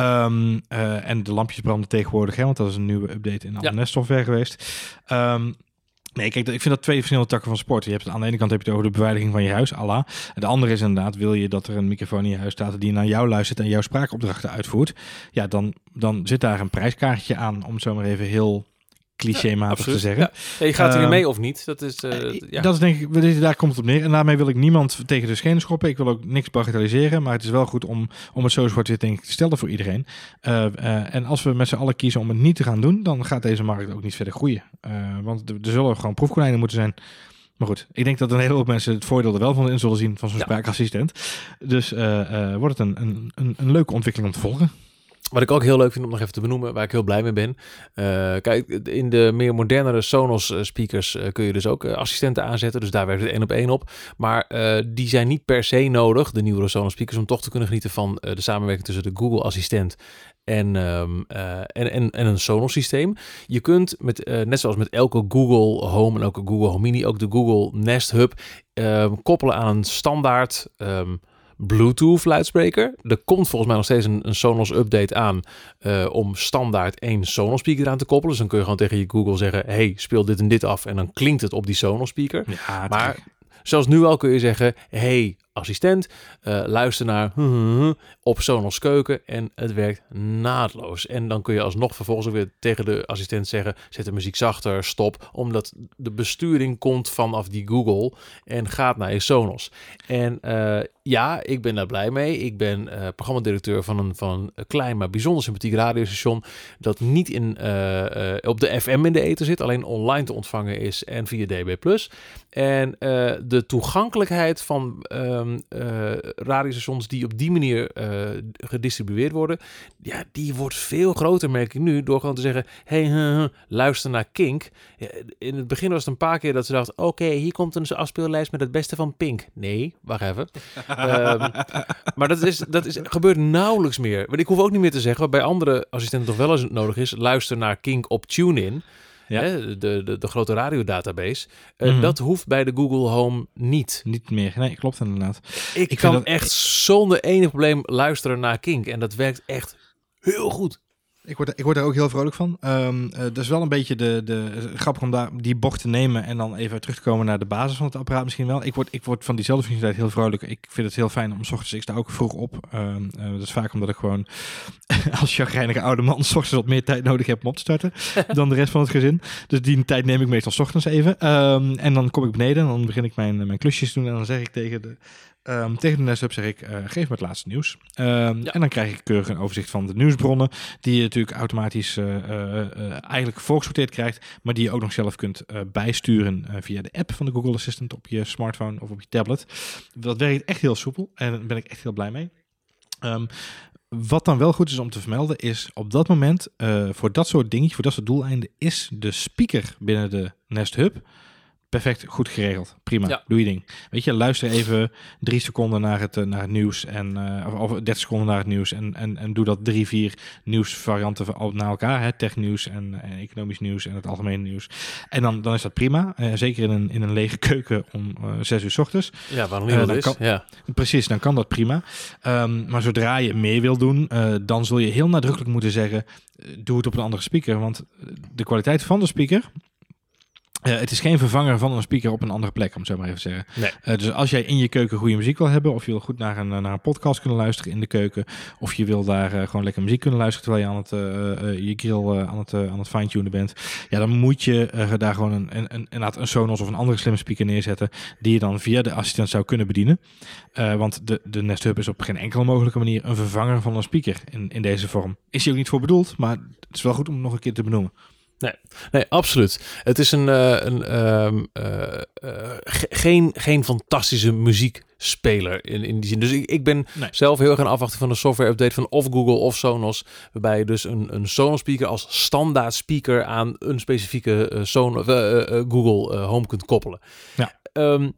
Um, uh, en de lampjes branden tegenwoordig, hè, want dat is een nieuwe update in alle ja. Nest-software geweest. Um, Nee, kijk, ik vind dat twee verschillende takken van sport. Je hebt aan de ene kant heb je het over de beveiliging van je huis, Allah. En de andere is inderdaad, wil je dat er een microfoon in je huis staat die naar jou luistert en jouw spraakopdrachten uitvoert, ja, dan, dan zit daar een prijskaartje aan, om het zo maar even heel clichématig ja, te zeggen. Ja. Ja, je gaat er uh, mee of niet? Dat is, uh, ja. dat is denk ik, daar komt het op neer. En daarmee wil ik niemand tegen de schenen schoppen. Ik wil ook niks bagatelliseren, maar het is wel goed om, om het zo zwart-wit denk ik te stellen voor iedereen. Uh, uh, en als we met z'n allen kiezen om het niet te gaan doen, dan gaat deze markt ook niet verder groeien. Uh, want er, er zullen gewoon proefkonijnen moeten zijn. Maar goed, ik denk dat een hele hoop mensen het voordeel er wel van in zullen zien van zo'n ja. spraakassistent. Dus uh, uh, wordt het een, een, een, een leuke ontwikkeling om te volgen. Wat ik ook heel leuk vind om nog even te benoemen, waar ik heel blij mee ben. Uh, kijk, in de meer modernere Sonos speakers uh, kun je dus ook uh, assistenten aanzetten. Dus daar werkt het één op één op. Maar uh, die zijn niet per se nodig, de nieuwere Sonos speakers, om toch te kunnen genieten van uh, de samenwerking tussen de Google Assistent en, um, uh, en, en, en een Sonos systeem. Je kunt, met, uh, net zoals met elke Google Home en elke Google Home Mini, ook de Google Nest Hub uh, koppelen aan een standaard Um, Bluetooth luidspreker. Er komt volgens mij nog steeds een, een Sonos update aan uh, om standaard één Sonos speaker aan te koppelen. Dus dan kun je gewoon tegen je Google zeggen, hey, speel dit en dit af. En dan klinkt het op die Sonos speaker. Ja, maar Zelfs nu al kun je zeggen, hey assistent, uh, luister naar op Sonos keuken en het werkt naadloos. En dan kun je alsnog vervolgens ook weer tegen de assistent zeggen, zet de muziek zachter, stop, omdat de besturing komt vanaf die Google en gaat naar je Sonos. En uh, ja, ik ben daar blij mee. Ik ben uh, programmadirecteur van een, van een klein maar bijzonder sympathiek radiostation dat niet in, uh, uh, op de F M in de ether zit, alleen online te ontvangen is en via D B plus. En uh, de toegankelijkheid van um, uh, radiostations die op die manier uh, gedistribueerd worden, ja, die wordt veel groter, merk ik nu, door gewoon te zeggen, hey, huh, huh, luister naar Kink. Ja, in het begin was het een paar keer dat ze dachten, oké, okay, hier komt een afspeellijst met het beste van Pink. Nee, wacht even. um, maar dat, is, dat is, gebeurt nauwelijks meer. Want ik hoef ook niet meer te zeggen, wat bij andere assistenten toch wel eens nodig is, luister naar Kink op TuneIn. Ja. Hè, de, de, de grote radiodatabase. Uh, mm-hmm. Dat hoeft bij de Google Home niet. Niet meer. Nee, klopt inderdaad. Ik, ik kan dat... echt zonder enig probleem luisteren naar Kink. En dat werkt echt heel goed. Ik word, ik word er ook heel vrolijk van. Um, uh, dat is wel een beetje de, de, grappig om daar die bocht te nemen en dan even terug te komen naar de basis van het apparaat misschien wel. Ik word, ik word van diezelfde functionaliteit heel vrolijk. Ik vind het heel fijn om 's ochtends, ik sta ook vroeg op. Um, uh, dat is vaak omdat ik gewoon als chagrijnige oude man 's ochtends wat meer tijd nodig heb om op te starten dan de rest van het gezin. Dus die tijd neem ik meestal 's ochtends even. Um, en dan kom ik beneden en dan begin ik mijn, mijn klusjes te doen en dan zeg ik tegen de... Um, tegen de Nest Hub zeg ik, uh, geef me het laatste nieuws. Um, ja. En dan krijg ik keurig een overzicht van de nieuwsbronnen, die je natuurlijk automatisch uh, uh, uh, eigenlijk voorgesorteerd krijgt, maar die je ook nog zelf kunt uh, bijsturen uh, via de app van de Google Assistant op je smartphone of op je tablet. Dat werkt echt heel soepel en daar ben ik echt heel blij mee. Um, Wat dan wel goed is om te vermelden is, op dat moment, uh, voor dat soort dingetjes, voor dat soort doeleinden, is de speaker binnen de Nest Hub perfect goed geregeld. Prima, ja. Doe je ding. Weet je, luister even drie seconden naar het, uh, naar het nieuws en uh, of, of dertig seconden naar het nieuws en, en, en doe dat drie, vier nieuwsvarianten van, naar elkaar. Hè? Technieuws en, en economisch nieuws en het algemene nieuws. En dan, dan is dat prima. Uh, zeker in een, in een lege keuken om uh, zes uur 's ochtends. Ja, waarom niet uh, is. Kan, ja. Precies, dan kan dat prima. Um, maar zodra je meer wil doen, uh, dan zul je heel nadrukkelijk moeten zeggen, uh, doe het op een andere speaker. Want de kwaliteit van de speaker... Uh, het is geen vervanger van een speaker op een andere plek, om het zo maar even te zeggen. Nee. Uh, dus als jij in je keuken goede muziek wil hebben, of je wil goed naar een, naar een podcast kunnen luisteren in de keuken, of je wil daar uh, gewoon lekker muziek kunnen luisteren terwijl je aan het, uh, uh, je grill uh, aan het, uh, aan het fine-tunen bent, ja, dan moet je uh, daar gewoon een, een, een, een, een Sonos of een andere slimme speaker neerzetten, die je dan via de assistent zou kunnen bedienen. Uh, want de, de Nest Hub is op geen enkele mogelijke manier een vervanger van een speaker in, in deze vorm. Is die ook niet voor bedoeld, maar het is wel goed om het nog een keer te benoemen. Nee, nee, absoluut. Het is een, uh, een um, uh, uh, ge- geen, geen fantastische muziekspeler in, in die zin. Dus ik, ik ben nee. zelf heel erg aan afwachten van de software update van of Google of Sonos, waarbij je dus een, een Sonos speaker als standaard speaker aan een specifieke uh, Sonos, uh, uh, Google uh, Home kunt koppelen. Ja. Um,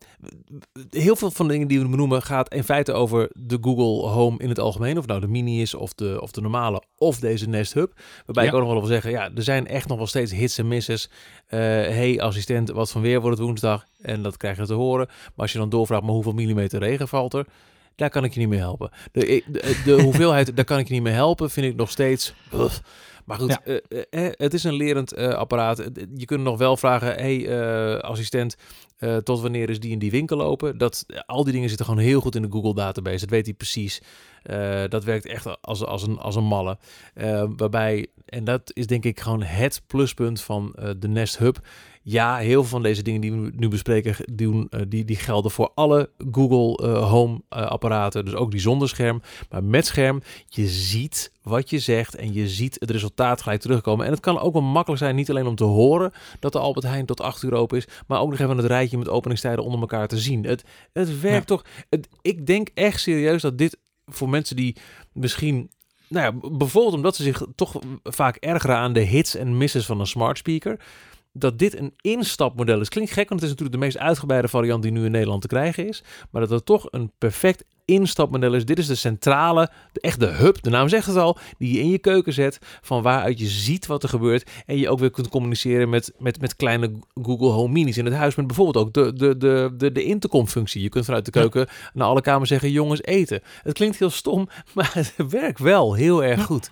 heel veel van de dingen die we benoemen gaat in feite over de Google Home in het algemeen. Of nou de mini is of de, of de normale of deze Nest Hub. Waarbij ja. ik ook nog wel wil zeggen, ja, er zijn echt nog wel steeds hits en misses. Uh, hey assistent, wat van weer wordt het woensdag? En dat krijg je te horen. Maar als je dan doorvraagt, maar hoeveel millimeter regen valt er? Daar kan ik je niet meer helpen. De, de, de hoeveelheid, daar kan ik je niet meer helpen, vind ik nog steeds... Uh, Maar goed, ja. uh, uh, het is een lerend uh, apparaat. Je kunt nog wel vragen, hey uh, assistent, uh, tot wanneer is die in die winkel open? Dat, uh, al die dingen zitten gewoon heel goed in de Google database. Dat weet hij precies. Uh, dat werkt echt als, als, een, als een malle. Uh, waarbij, en dat is denk ik gewoon het pluspunt van uh, de Nest Hub. Ja, heel veel van deze dingen die we nu bespreken, die, die, die gelden voor alle Google uh, Home uh, apparaten. Dus ook die zonder scherm. Maar met scherm, je ziet wat je zegt en je ziet het resultaat gelijk terugkomen. En het kan ook wel makkelijk zijn, niet alleen om te horen dat de Albert Heijn tot acht uur open is, maar ook nog even het rijtje met openingstijden onder elkaar te zien. Het, het werkt ja. toch. Het, ik denk echt serieus dat dit voor mensen die misschien... Nou ja, bijvoorbeeld omdat ze zich toch vaak ergeren aan de hits en misses van een smart speaker, dat dit een instapmodel is. Klinkt gek, want het is natuurlijk de meest uitgebreide variant die nu in Nederland te krijgen is. Maar dat het toch een perfect instapmodel is. Dit is de centrale, de, echt de hub, de naam zegt het al, die je in je keuken zet, van waaruit je ziet wat er gebeurt en je ook weer kunt communiceren met, met, met kleine Google Home Minis in het huis. Met bijvoorbeeld ook de, de, de, de, de intercom-functie. Je kunt vanuit de keuken ja. naar alle kamers zeggen, jongens, eten. Het klinkt heel stom, maar het werkt wel heel erg goed.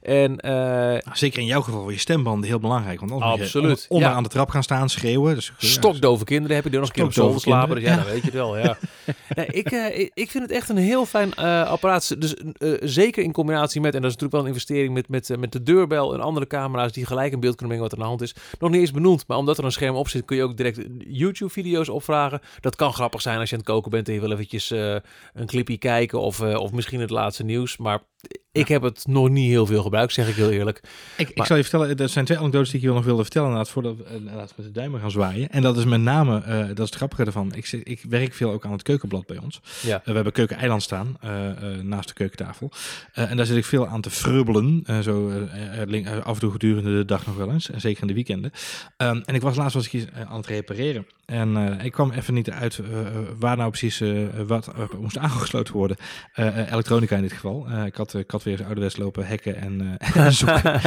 En, uh, Zeker in jouw geval voor je stembanden heel belangrijk. Want anders absoluut. moet je onder ja. aan de trap gaan staan, schreeuwen. Dus, Stokdove kinderen heb je die nog een keer op zolder slapen. Dus ja, ja, dan weet je het wel. Ja. nee, ik, uh, ik vind het echt een heel fijn uh, apparaat. Dus uh, zeker in combinatie met, en dat is natuurlijk wel een investering met, met, uh, met de deurbel en andere camera's die gelijk in beeld kunnen brengen wat er aan de hand is. Nog niet eens benoemd, maar omdat er een scherm op zit, kun je ook direct YouTube-video's opvragen. Dat kan grappig zijn als je aan het koken bent en je wil eventjes uh, een clipje kijken of, uh, of misschien het laatste nieuws. Maar ik heb het nog niet heel veel gebruikt, zeg ik heel eerlijk. Ik, ik maar, zal je vertellen, er zijn twee anekdotes die ik je nog wilde vertellen inderdaad, voordat we uh, met de duimen gaan zwaaien. En dat is met name, uh, dat is het grappige ervan, ik, ik werk veel ook aan het keukenblad bij ons. Ja. Uh, we hebben Keukeneiland staan, uh, uh, naast de keukentafel. Uh, en daar zit ik veel aan te frubbelen, uh, zo uh, uh, af en toe gedurende de dag nog wel eens, en zeker in de weekenden. Um, en ik was laatst was ik hier, uh, aan het repareren. En uh, ik kwam even niet uit uh, waar nou precies uh, wat uh, moest aangesloten worden. Uh, uh, elektronica in dit geval. Uh, ik, had, ik had weer eens ouderwets lopen hacken en uh, zoeken.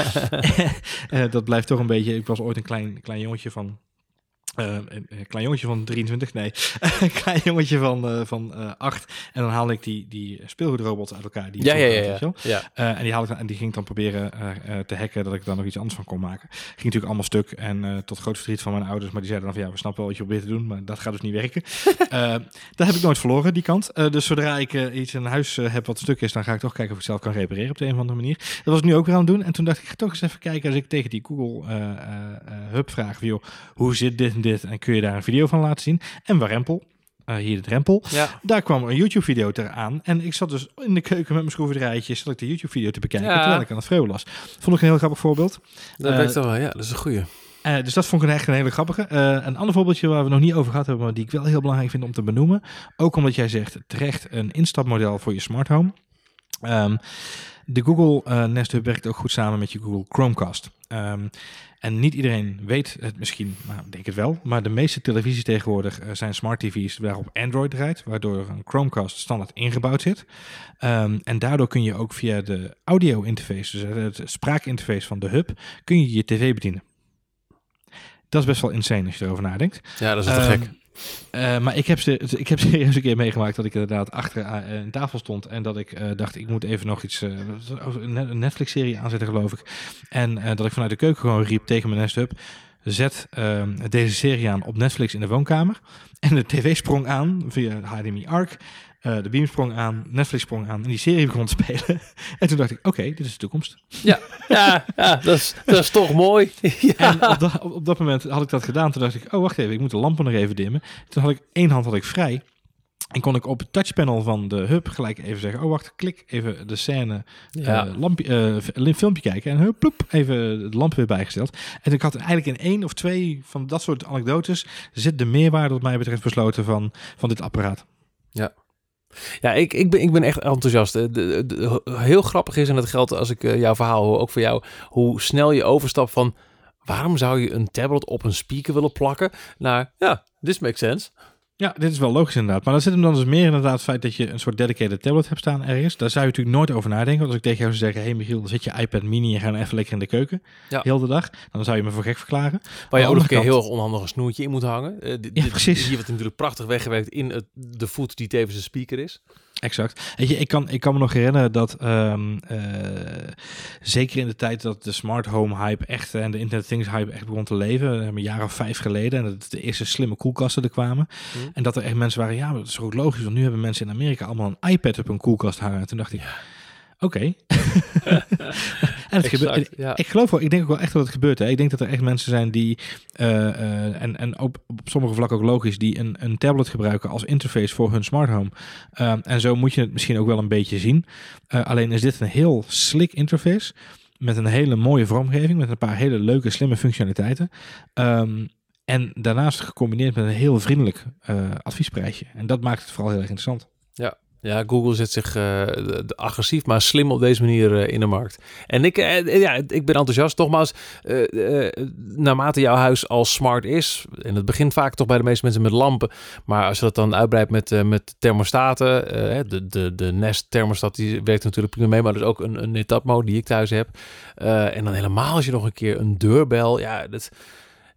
uh, dat blijft toch een beetje... Ik was ooit een klein, klein jongetje van... Uh, een, een klein jongetje van drieëntwintig, nee, een klein jongetje van, uh, van uh, acht. En dan haalde ik die, die speelgoedrobots uit elkaar. Die ja, ja, ja, ja. ja. Uh, en die haalde ik, en die ging ik dan proberen uh, uh, te hacken, dat ik daar nog iets anders van kon maken. Ging natuurlijk allemaal stuk en uh, tot groot verdriet van mijn ouders. Maar die zeiden dan van ja, we snappen wel wat je probeert te doen, maar dat gaat dus niet werken. uh, dat heb ik nooit verloren, die kant. Uh, dus zodra ik uh, iets in huis uh, heb wat stuk is, dan ga ik toch kijken of ik zelf kan repareren op de een of andere manier. Dat was ik nu ook weer aan het doen. En toen dacht ik, ga toch eens even kijken als ik tegen die Google uh, uh, uh, Hub vraag, joh, hoe zit dit en dit? En kun je daar een video van laten zien? En warempel. Uh, hier de drempel. Ja. Daar kwam een YouTube-video ter aan. En ik zat dus in de keuken met mijn schroevendraaitje, zat ik de YouTube-video te bekijken, ja. terwijl ik aan het vreeuwen was. Vond ik een heel grappig voorbeeld. Dat uh, werkt wel, ja. Dat is een goeie. Uh, dus dat vond ik echt een hele grappige. Uh, een ander voorbeeldje waar we nog niet over gehad hebben, maar die ik wel heel belangrijk vind om te benoemen. Ook omdat jij zegt, terecht een instapmodel voor je smart home. Um, de Google uh, Nest Hub werkt ook goed samen met je Google Chromecast. Um, En niet iedereen weet het misschien, maar ik denk het wel. Maar de meeste televisies tegenwoordig uh, zijn smart tv's waarop Android draait, waardoor een Chromecast standaard ingebouwd zit. Um, en daardoor kun je ook via de audio interface, dus het spraakinterface van de Hub, kun je je tv bedienen. Dat is best wel insane als je erover nadenkt. Ja, dat is te um, gek. Uh, maar ik heb, ze, ik heb serieus een keer meegemaakt dat ik inderdaad achter uh, een tafel stond en dat ik uh, dacht, ik moet even nog iets, uh, een Netflix-serie aanzetten geloof ik. En uh, dat ik vanuit de keuken gewoon riep tegen mijn Nest Hub, zet uh, deze serie aan op Netflix in de woonkamer. En de tv sprong aan via H D M I ARC. Uh, de beam sprong aan, Netflix sprong aan en die serie begon te spelen. En toen dacht ik, oké, okay, dit is de toekomst. Ja, ja, ja dat, is, dat is toch mooi. Ja. En op, da, op, op dat moment had ik dat gedaan. Toen dacht ik, oh wacht even, ik moet de lampen nog even dimmen. Toen had ik één hand had ik vrij. En kon ik op het touchpanel van de Hub gelijk even zeggen, oh wacht, klik even de scène, ja. uh, lampje, uh, filmpje kijken. En hup, ploep, even de lamp weer bijgesteld. En ik had eigenlijk in één of twee van dat soort anekdotes zit de meerwaarde wat mij betreft besloten van, van dit apparaat. Ja. Ja, ik, ik, ben, ik ben echt enthousiast. De, de, de, heel grappig is, en dat geldt als ik uh, jouw verhaal hoor, ook voor jou, hoe snel je overstapt van waarom zou je een tablet op een speaker willen plakken naar, ja, this makes sense. Ja, dit is wel logisch inderdaad. Maar dan zit hem dan dus meer inderdaad het feit dat je een soort dedicated tablet hebt staan ergens. Daar zou je natuurlijk nooit over nadenken. Want als ik tegen jou zou zeggen, hé hey Michiel, dan zit je iPad mini en ga dan even lekker in de keuken. Ja. Heel de dag. Dan zou je me voor gek verklaren. Waar je ook nog een keer heel erg onhandig een snoertje in moet hangen. Uh, d- ja, precies. Hier wordt natuurlijk prachtig weggewerkt in het, de voet die tevens een speaker is. Exact. Weet je, ik kan, ik kan me nog herinneren dat um, uh, zeker in de tijd dat de smart home hype echt en de Internet Things hype echt begon te leven, een jaar of vijf geleden, en dat de eerste slimme koelkasten er kwamen. Mm. En dat er echt mensen waren, ja, maar dat is ook logisch, want nu hebben mensen in Amerika allemaal een iPad op een koelkast hangen. En toen dacht ik, ja. Oké. Okay. En het gebeurt. En ja. Ik geloof wel, ik denk ook wel echt dat het gebeurt. Hè. Ik denk dat er echt mensen zijn die, uh, uh, en, en op, op sommige vlakken ook logisch, die een, een tablet gebruiken als interface voor hun smart home. Uh, en zo moet je het misschien ook wel een beetje zien. Uh, alleen is dit een heel slick interface met een hele mooie vormgeving, met een paar hele leuke, slimme functionaliteiten. Um, en daarnaast gecombineerd met een heel vriendelijk uh, adviesprijsje. En dat maakt het vooral heel erg interessant. Ja. Ja, Google zet zich uh, agressief, maar slim op deze manier uh, in de markt. En ik, uh, ja, ik ben enthousiast. Nogmaals, uh, uh, naarmate jouw huis al smart is, en het begint vaak toch bij de meeste mensen met lampen, maar als je dat dan uitbreidt met, uh, met thermostaten, uh, de, de, de Nest thermostat, die werkt natuurlijk prima mee, maar dus ook een, een Netatmo die ik thuis heb. Uh, en dan helemaal als je nog een keer een deurbel, ja, dat...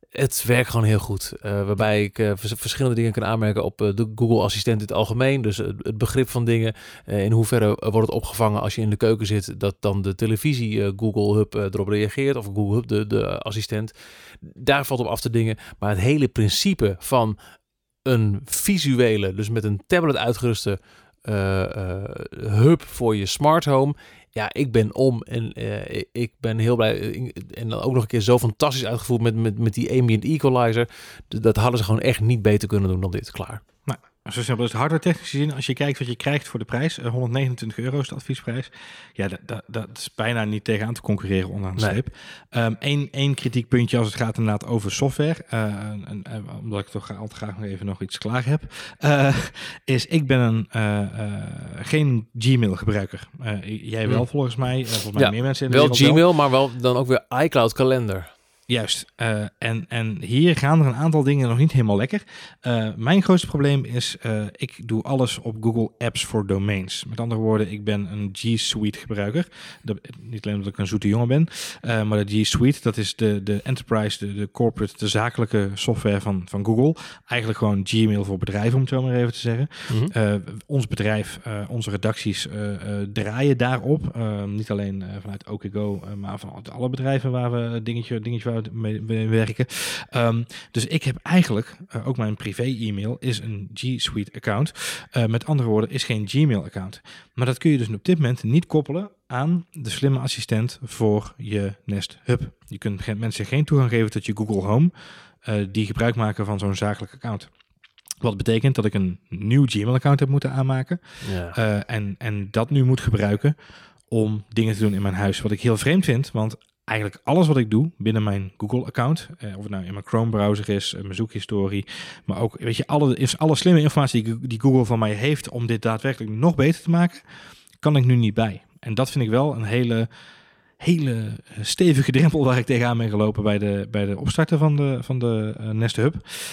Het werkt gewoon heel goed. Uh, waarbij ik uh, vers- verschillende dingen kan aanmerken op uh, de Google Assistent in het algemeen. Dus uh, het begrip van dingen. Uh, in hoeverre wordt het opgevangen als je in de keuken zit. Dat dan de televisie uh, Google Hub uh, erop reageert. Of Google Hub, de, de assistent. Daar valt op af te dingen. Maar het hele principe van een visuele, dus met een tablet uitgeruste uh, uh, hub voor je smart home. Ja, ik ben om en uh, ik ben heel blij. En dan ook nog een keer zo fantastisch uitgevoerd met, met, met die ambient equalizer. Dat hadden ze gewoon echt niet beter kunnen doen dan dit. Klaar. Nou, zo simpel is het hardware technisch gezien. Als je kijkt wat je krijgt voor de prijs, uh, honderdnegenentwintig euro is de adviesprijs. Ja, dat, dat, dat is bijna niet tegenaan te concurreren onderaan de streep. Um, Eén één kritiekpuntje als het gaat inderdaad over software. Uh, en, en, omdat ik toch altijd graag nog even nog iets klaar heb. Uh, is ik ben een uh, uh, geen Gmail gebruiker. Uh, jij wel hmm. volgens mij. Uh, volgens mij ja, meer mensen in de wel wereld Gmail, wel. Maar wel dan ook weer iCloud kalender. Juist. Uh, en, en hier gaan er een aantal dingen nog niet helemaal lekker. Uh, mijn grootste probleem is, uh, ik doe alles op Google Apps voor Domains. Met andere woorden, ik ben een G Suite gebruiker. Dat, niet alleen omdat ik een zoete jongen ben, uh, maar de G Suite, dat is de, de enterprise, de, de corporate, de zakelijke software van, van Google. Eigenlijk gewoon Gmail voor bedrijven, om het zo maar even te zeggen. Mm-hmm. Uh, ons bedrijf, uh, onze redacties uh, uh, draaien daarop. Uh, niet alleen uh, vanuit OkGo, uh, maar vanuit alle bedrijven waar we dingetje, dingetje waar mee, mee werken. Um, dus ik heb eigenlijk, uh, ook mijn privé-e-mail is een G Suite account. Uh, met andere woorden, is geen Gmail account. Maar dat kun je dus op dit moment niet koppelen aan de slimme assistent voor je Nest Hub. Je kunt geen, mensen geen toegang geven tot je Google Home, uh, die gebruik maken van zo'n zakelijk account. Wat betekent dat ik een nieuw Gmail-account heb moeten aanmaken. Ja. Uh, en, en dat nu moet gebruiken om dingen te doen in mijn huis. Wat ik heel vreemd vind, want eigenlijk alles wat ik doe binnen mijn Google-account, eh, of het nou in mijn Chrome-browser is, uh, mijn zoekhistorie, maar ook, weet je, alle, is alle slimme informatie die, die Google van mij heeft om dit daadwerkelijk nog beter te maken, kan ik nu niet bij. En dat vind ik wel een hele, hele stevige drempel waar ik tegenaan ben gelopen bij de, bij de opstarten van de, van de uh, Nest Hub.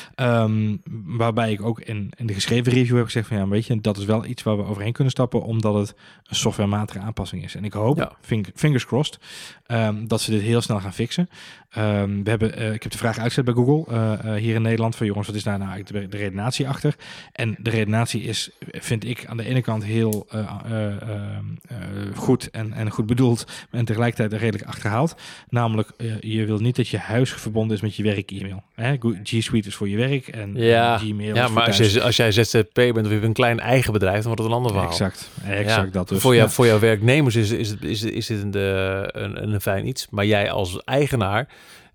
Um, waarbij ik ook in, in de geschreven review heb gezegd van ja, weet je, dat is wel iets waar we overheen kunnen stappen, omdat het een softwarematige aanpassing is. En ik hoop, ja. fing, fingers crossed, um, dat ze dit heel snel gaan fixen. Um, we hebben, uh, ik heb de vraag uitgezet bij Google uh, uh, hier in Nederland van jongens, wat is daar nou eigenlijk de, de redenatie achter? En de redenatie is, vind ik, aan de ene kant heel uh, uh, uh, uh, goed en, en goed bedoeld en tegelijkertijd redelijk achterhaald. Namelijk, uh, je wil niet dat je huis verbonden is met je werk-e-mail. Hè? G Suite is voor je werk en ja, Gmail ja, is voor maar als, je, als jij Z Z P bent of je hebt een klein eigen bedrijf, dan wordt het een ander verhaal. Exact, exact ja, dat dus. Voor, jou, ja. voor jouw werknemers is, is, is, is dit een, een, een fijn iets, maar jij als eigenaar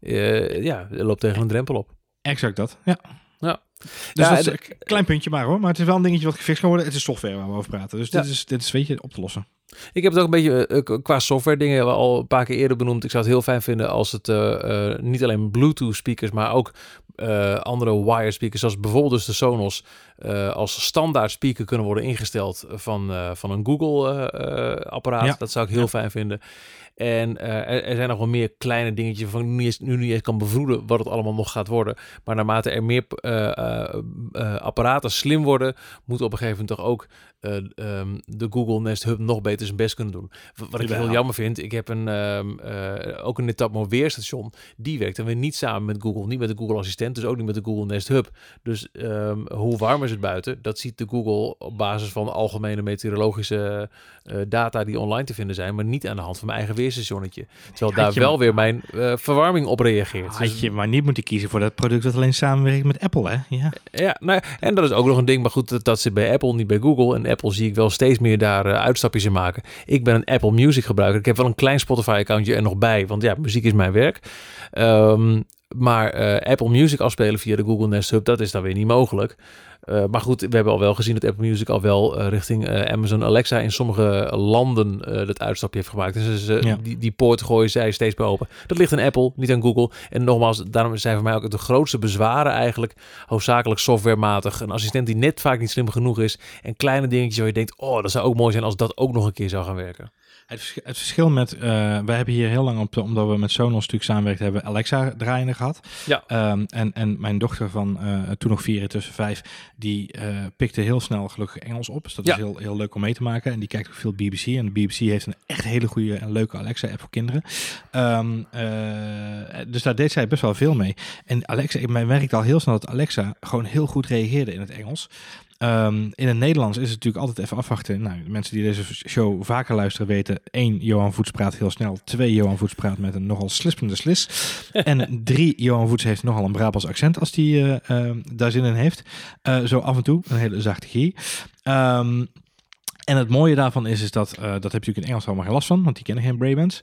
Uh, ja, loopt tegen een drempel op. Exact dat, ja. ja. Dus ja, dat is een klein puntje maar hoor. Maar het is wel een dingetje wat gefixt kan worden. Het is software waar we over praten. Dus ja. dit, is, dit is weet je op te lossen. Ik heb het ook een beetje uh, qua software dingen al een paar keer eerder benoemd. Ik zou het heel fijn vinden als het uh, uh, niet alleen Bluetooth speakers, maar ook uh, andere wire speakers, zoals bijvoorbeeld dus de Sonos, uh, als standaard speaker kunnen worden ingesteld van, uh, van een Google uh, uh, apparaat. Ja. Dat zou ik heel ja. fijn vinden. En uh, er, er zijn nog wel meer kleine dingetjes waarvan ik nu niet, eens, nu niet eens kan bevroeden wat het allemaal nog gaat worden. Maar naarmate er meer uh, uh, uh, apparaten slim worden, moet op een gegeven moment toch ook uh, um, de Google Nest Hub nog beter zijn best kunnen doen. Wat ik ja. heel jammer vind, ik heb een, um, uh, ook een Netatmo weerstation. Die werkt dan weer niet samen met Google, niet met de Google Assistent, dus ook niet met de Google Nest Hub. Dus um, hoe warm is het buiten? Dat ziet de Google op basis van algemene meteorologische uh, data die online te vinden zijn, maar niet aan de hand van mijn eigen weerstationnetje. Terwijl daar wel maar, weer mijn uh, verwarming op reageert. Had dus, je maar niet moeten kiezen voor dat product dat alleen samenwerkt met Apple, hè? Ja, ja nou, en dat is ook nog een ding, maar goed, dat, dat zit bij Apple, niet bij Google. En Apple zie ik wel steeds meer daar uh, uitstapjes in maken. Ik ben een Apple Music gebruiker. Ik heb wel een klein Spotify-accountje er nog bij, want ja, muziek is mijn werk. Um, maar uh, Apple Music afspelen via de Google Nest Hub, dat is dan weer niet mogelijk. Uh, maar goed, we hebben al wel gezien dat Apple Music al wel uh, richting uh, Amazon Alexa in sommige landen uh, dat uitstapje heeft gemaakt. Dus uh, ja. die, die poort gooien zij steeds meer open. Dat ligt aan Apple, niet aan Google. En nogmaals, daarom zijn voor mij ook de grootste bezwaren eigenlijk hoofdzakelijk softwarematig. Een assistent die net vaak niet slim genoeg is. En kleine dingetjes waar je denkt, oh, dat zou ook mooi zijn als dat ook nog een keer zou gaan werken. Het, vers- het verschil met, uh, wij hebben hier heel lang op, omdat we met Sonos natuurlijk samenwerkt, hebben we Alexa draaiende gehad. Ja. Um, en, en mijn dochter van uh, toen nog vier, tussen vijf, die uh, pikte heel snel gelukkig Engels op. Dus dat Ja. is heel, heel leuk om mee te maken. En die kijkt ook veel B B C. En de B B C heeft een echt hele goede en leuke Alexa-app voor kinderen. Um, uh, dus daar deed zij best wel veel mee. En Alexa, ik merkte al heel snel dat Alexa gewoon heel goed reageerde in het Engels. Um, in het Nederlands is het natuurlijk altijd even afwachten. Nou, de mensen die deze show vaker luisteren weten... één, Johan Voets praat heel snel. Twee, Johan Voets praat met een nogal slispende slis. En drie, Johan Voets heeft nogal een Brabants accent... als die uh, uh, daar zin in heeft. Uh, zo af en toe, een hele zachte G. Um, en het mooie daarvan is, is dat... Uh, dat heb je natuurlijk in Engels allemaal geen last van... want die kennen geen Brabants.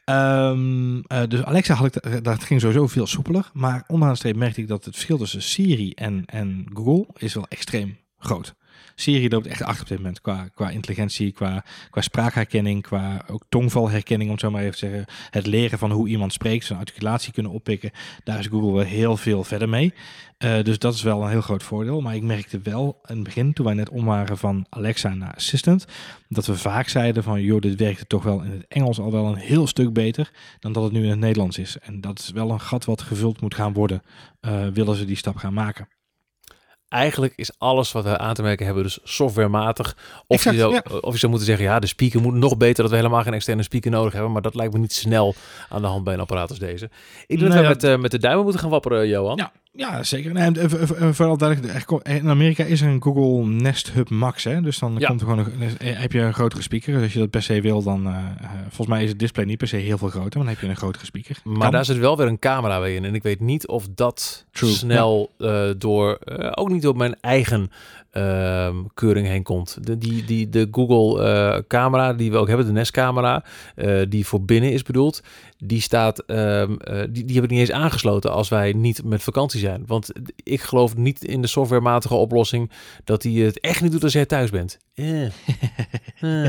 Um, uh, dus Alexa had ik... Dat ging sowieso veel soepeler. Maar onderaan de streep merkte ik dat het verschil tussen Siri en, en Google... is wel extreem groot. Siri loopt echt achter op dit moment qua, qua intelligentie, qua, qua spraakherkenning, qua ook tongvalherkenning, om het zo maar even te zeggen. Het leren van hoe iemand spreekt, zijn articulatie kunnen oppikken. Daar is Google wel heel veel verder mee. Uh, dus dat is wel een heel groot voordeel. Maar ik merkte wel in het begin, toen wij net om waren van Alexa naar Assistant, dat we vaak zeiden van, joh, dit werkte toch wel in het Engels al wel een heel stuk beter dan dat het nu in het Nederlands is. En dat is wel een gat wat gevuld moet gaan worden, uh, willen ze die stap gaan maken. Eigenlijk is alles wat we aan te merken hebben dus softwarematig. Of, Exact, je zou, ja. of je zou moeten zeggen, ja, de speaker moet nog beter, dat we helemaal geen externe speaker nodig hebben. Maar dat lijkt me niet snel aan de hand bij een apparaat als deze. Ik denk Nee, dat we ja. met, uh, met de duimen moeten gaan wapperen, Johan. Ja, ja zeker. Nee, en, uh, uh, uh, vooral duidelijk, in Amerika is er een Google Nest Hub Max. Hè? Dus dan Ja. komt er gewoon een, uh, heb je een grotere speaker. Dus als je dat per se wil, dan... Uh, uh, volgens mij is het display niet per se heel veel groter. Maar dan heb je een grotere speaker. Maar Kan. daar zit wel weer een camera bij in. En ik weet niet of dat True, snel uh, door... Uh, ook niet door mijn eigen uh, keuring heen komt. De, die, die, de Google uh, camera die we ook hebben, de Nest camera... Uh, die voor binnen is bedoeld... Die staat, uh, uh, die, die heb ik niet eens aangesloten als wij niet met vakantie zijn. Want ik geloof niet in de softwarematige oplossing dat hij het echt niet doet als jij thuis bent. Uh. Uh.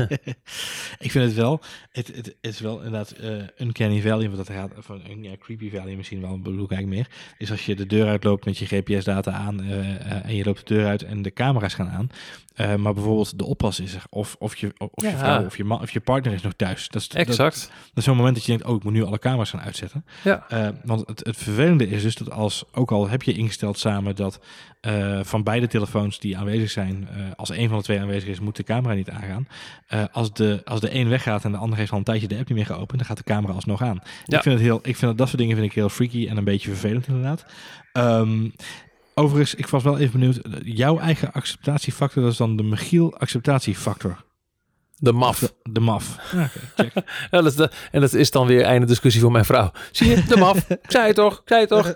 Ik vind het wel, het, het, het is wel inderdaad uh, Uncanny Valley, want dat gaat van een ja, Creepy Valley misschien wel, bedoel ik eigenlijk meer. Is als je de deur uitloopt met je G P S-data aan uh, uh, en je loopt de deur uit en de camera's gaan aan. Uh, maar bijvoorbeeld de oppas is er, of, of, je, of Ja. je vrouw of je, man, of je partner is nog thuis. Dat is, Exact. Dat, dat is zo'n moment dat je denkt, oh, ik moet nu alle camera's gaan uitzetten. Ja. Uh, want het, het vervelende is dus dat als, ook al heb je ingesteld samen dat uh, van beide telefoons die aanwezig zijn, uh, als een van de twee aanwezig is, moet de camera niet aangaan. Uh, als, de, als de een weggaat en de ander heeft al een tijdje de app niet meer geopend, dan gaat de camera alsnog aan. Ja. Ik vind het heel, ik vind dat, dat soort dingen vind ik heel freaky en een beetje vervelend inderdaad. Um, Overigens, ik was wel even benieuwd, jouw eigen acceptatiefactor, dat is dan de Michiel acceptatiefactor. De M A F. De, de M A F. Ja, okay, check. Ja, dat is de, en dat is dan weer einde discussie voor mijn vrouw. Zie je, de M A F. Ik zei het toch, ik zei het toch.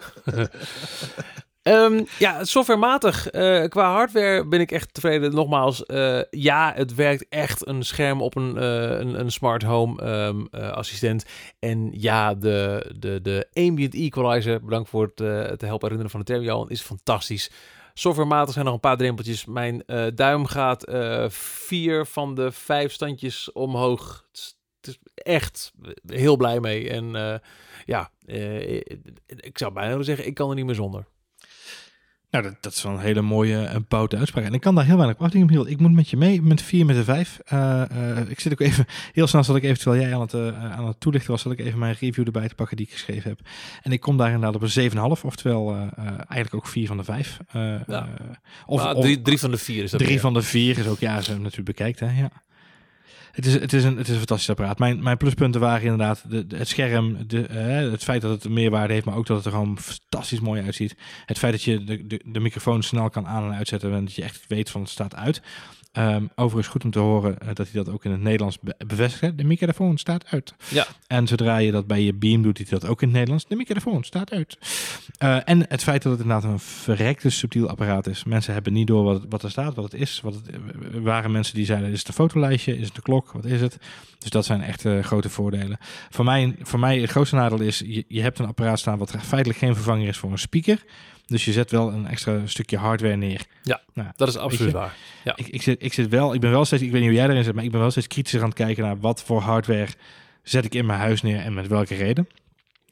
Um, ja, softwarematig. Uh, qua hardware ben ik echt tevreden. Nogmaals, uh, ja, het werkt echt een scherm op een, uh, een, een smart home um, uh, assistent. En ja, de, de, de ambient equalizer, bedankt voor het, uh, het helpen herinneren van de term, Johan, is fantastisch. Softwarematig zijn nog een paar drempeltjes. Mijn uh, duim gaat uh, vier van de vijf standjes omhoog. Het is, het is echt heel blij mee. En uh, ja, uh, ik zou bijna willen zeggen, ik kan er niet meer zonder. Nou, dat, dat is wel een hele mooie en boute uitspraak. En ik kan daar heel weinig op afdingen, Michiel. Ik moet met je mee, met vier, met de vijf. Uh, uh, ik zit ook even, heel snel zal ik even, terwijl jij aan het, uh, aan het toelichten was, zal ik even mijn review erbij te pakken die ik geschreven heb. En ik kom daar inderdaad op een zeven komma vijf, oftewel uh, uh, eigenlijk ook vier van de vijf. Uh, ja. uh, of, ah, of drie, drie van de vier is dat Drie weer. van de vier is ook, ja, als je hem natuurlijk bekijkt, hè, ja. Het is, het, is een, het is een fantastisch apparaat. Mijn, mijn pluspunten waren inderdaad de, de, het scherm, de, uh, het feit dat het een meerwaarde heeft, maar ook dat het er gewoon fantastisch mooi uitziet. Het feit dat je de, de, de microfoon snel kan aan- en uitzetten en dat je echt weet van het staat uit. Um, overigens goed om te horen uh, dat hij dat ook in het Nederlands be- bevestigt. De microfoon staat uit. Ja. En zodra je dat bij je Beam doet, doet hij dat ook in het Nederlands. De microfoon staat uit. Uh, en het feit dat het inderdaad een verrekte subtiel apparaat is. Mensen hebben niet door wat, wat er staat, wat het is. Wat het, er waren mensen die zeiden, is het een fotolijstje? Is het de klok? Wat is het? Dus dat zijn echt uh, grote voordelen. Voor mij, voor mij het grootste nadeel is, je, je hebt een apparaat staan wat feitelijk geen vervanger is voor een speaker. Dus je zet wel een extra stukje hardware neer. Ja, nou, dat is absoluut waar. Ja. Ik, ik, zit, ik zit wel, ik ben wel steeds, ik weet niet hoe jij erin zit, maar ik ben wel steeds kritischer aan het kijken naar wat voor hardware zet ik in mijn huis neer en met welke reden.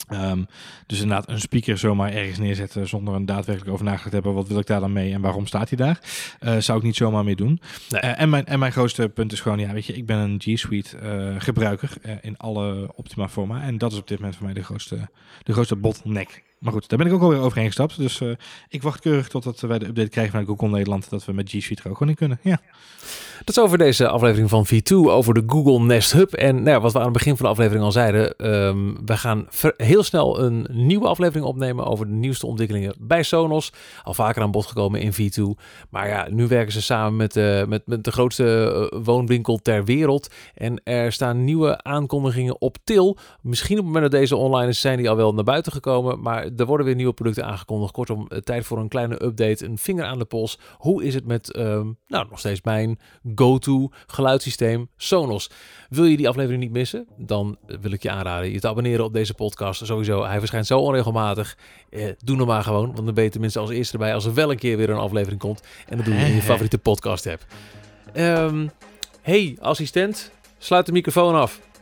Um, dus inderdaad een speaker zomaar ergens neerzetten zonder een daadwerkelijk over nagedacht te hebben. Wat wil ik daar dan mee en waarom staat hij daar? Uh, zou ik niet zomaar mee doen. Nee. Uh, en, mijn, en mijn grootste punt is gewoon, ja, weet je, ik ben een G Suite uh, gebruiker uh, in alle Optima forma. En dat is op dit moment voor mij de grootste, de grootste bottleneck. Maar goed, daar ben ik ook alweer overheen gestapt. Dus uh, ik wacht keurig totdat wij de update krijgen vanuit Google Nederland, dat we met G Suite er ook gewoon in kunnen. Ja. Dat is over deze aflevering van V twee, over de Google Nest Hub. En nou ja, wat we aan het begin van de aflevering al zeiden, um, we gaan ver- heel snel een nieuwe aflevering opnemen over de nieuwste ontwikkelingen bij Sonos. Al vaker aan bod gekomen in V twee. Maar ja, nu werken ze samen met, uh, met, met de grootste uh, woonwinkel ter wereld. En er staan nieuwe aankondigingen op til. Misschien op het moment dat deze online is, zijn die al wel naar buiten gekomen. Maar er worden weer nieuwe producten aangekondigd. Kortom, tijd voor een kleine update, een vinger aan de pols. Hoe is het met, um, nou, nog steeds mijn go-to geluidssysteem Sonos? Wil je die aflevering niet missen? Dan wil ik je aanraden je te abonneren op deze podcast. Sowieso, hij verschijnt zo onregelmatig. Eh, doe hem maar gewoon, want dan ben je tenminste als eerste erbij als er wel een keer weer een aflevering komt. En dat doe je in je favoriete podcast app. Um, hey, assistent, sluit de microfoon af.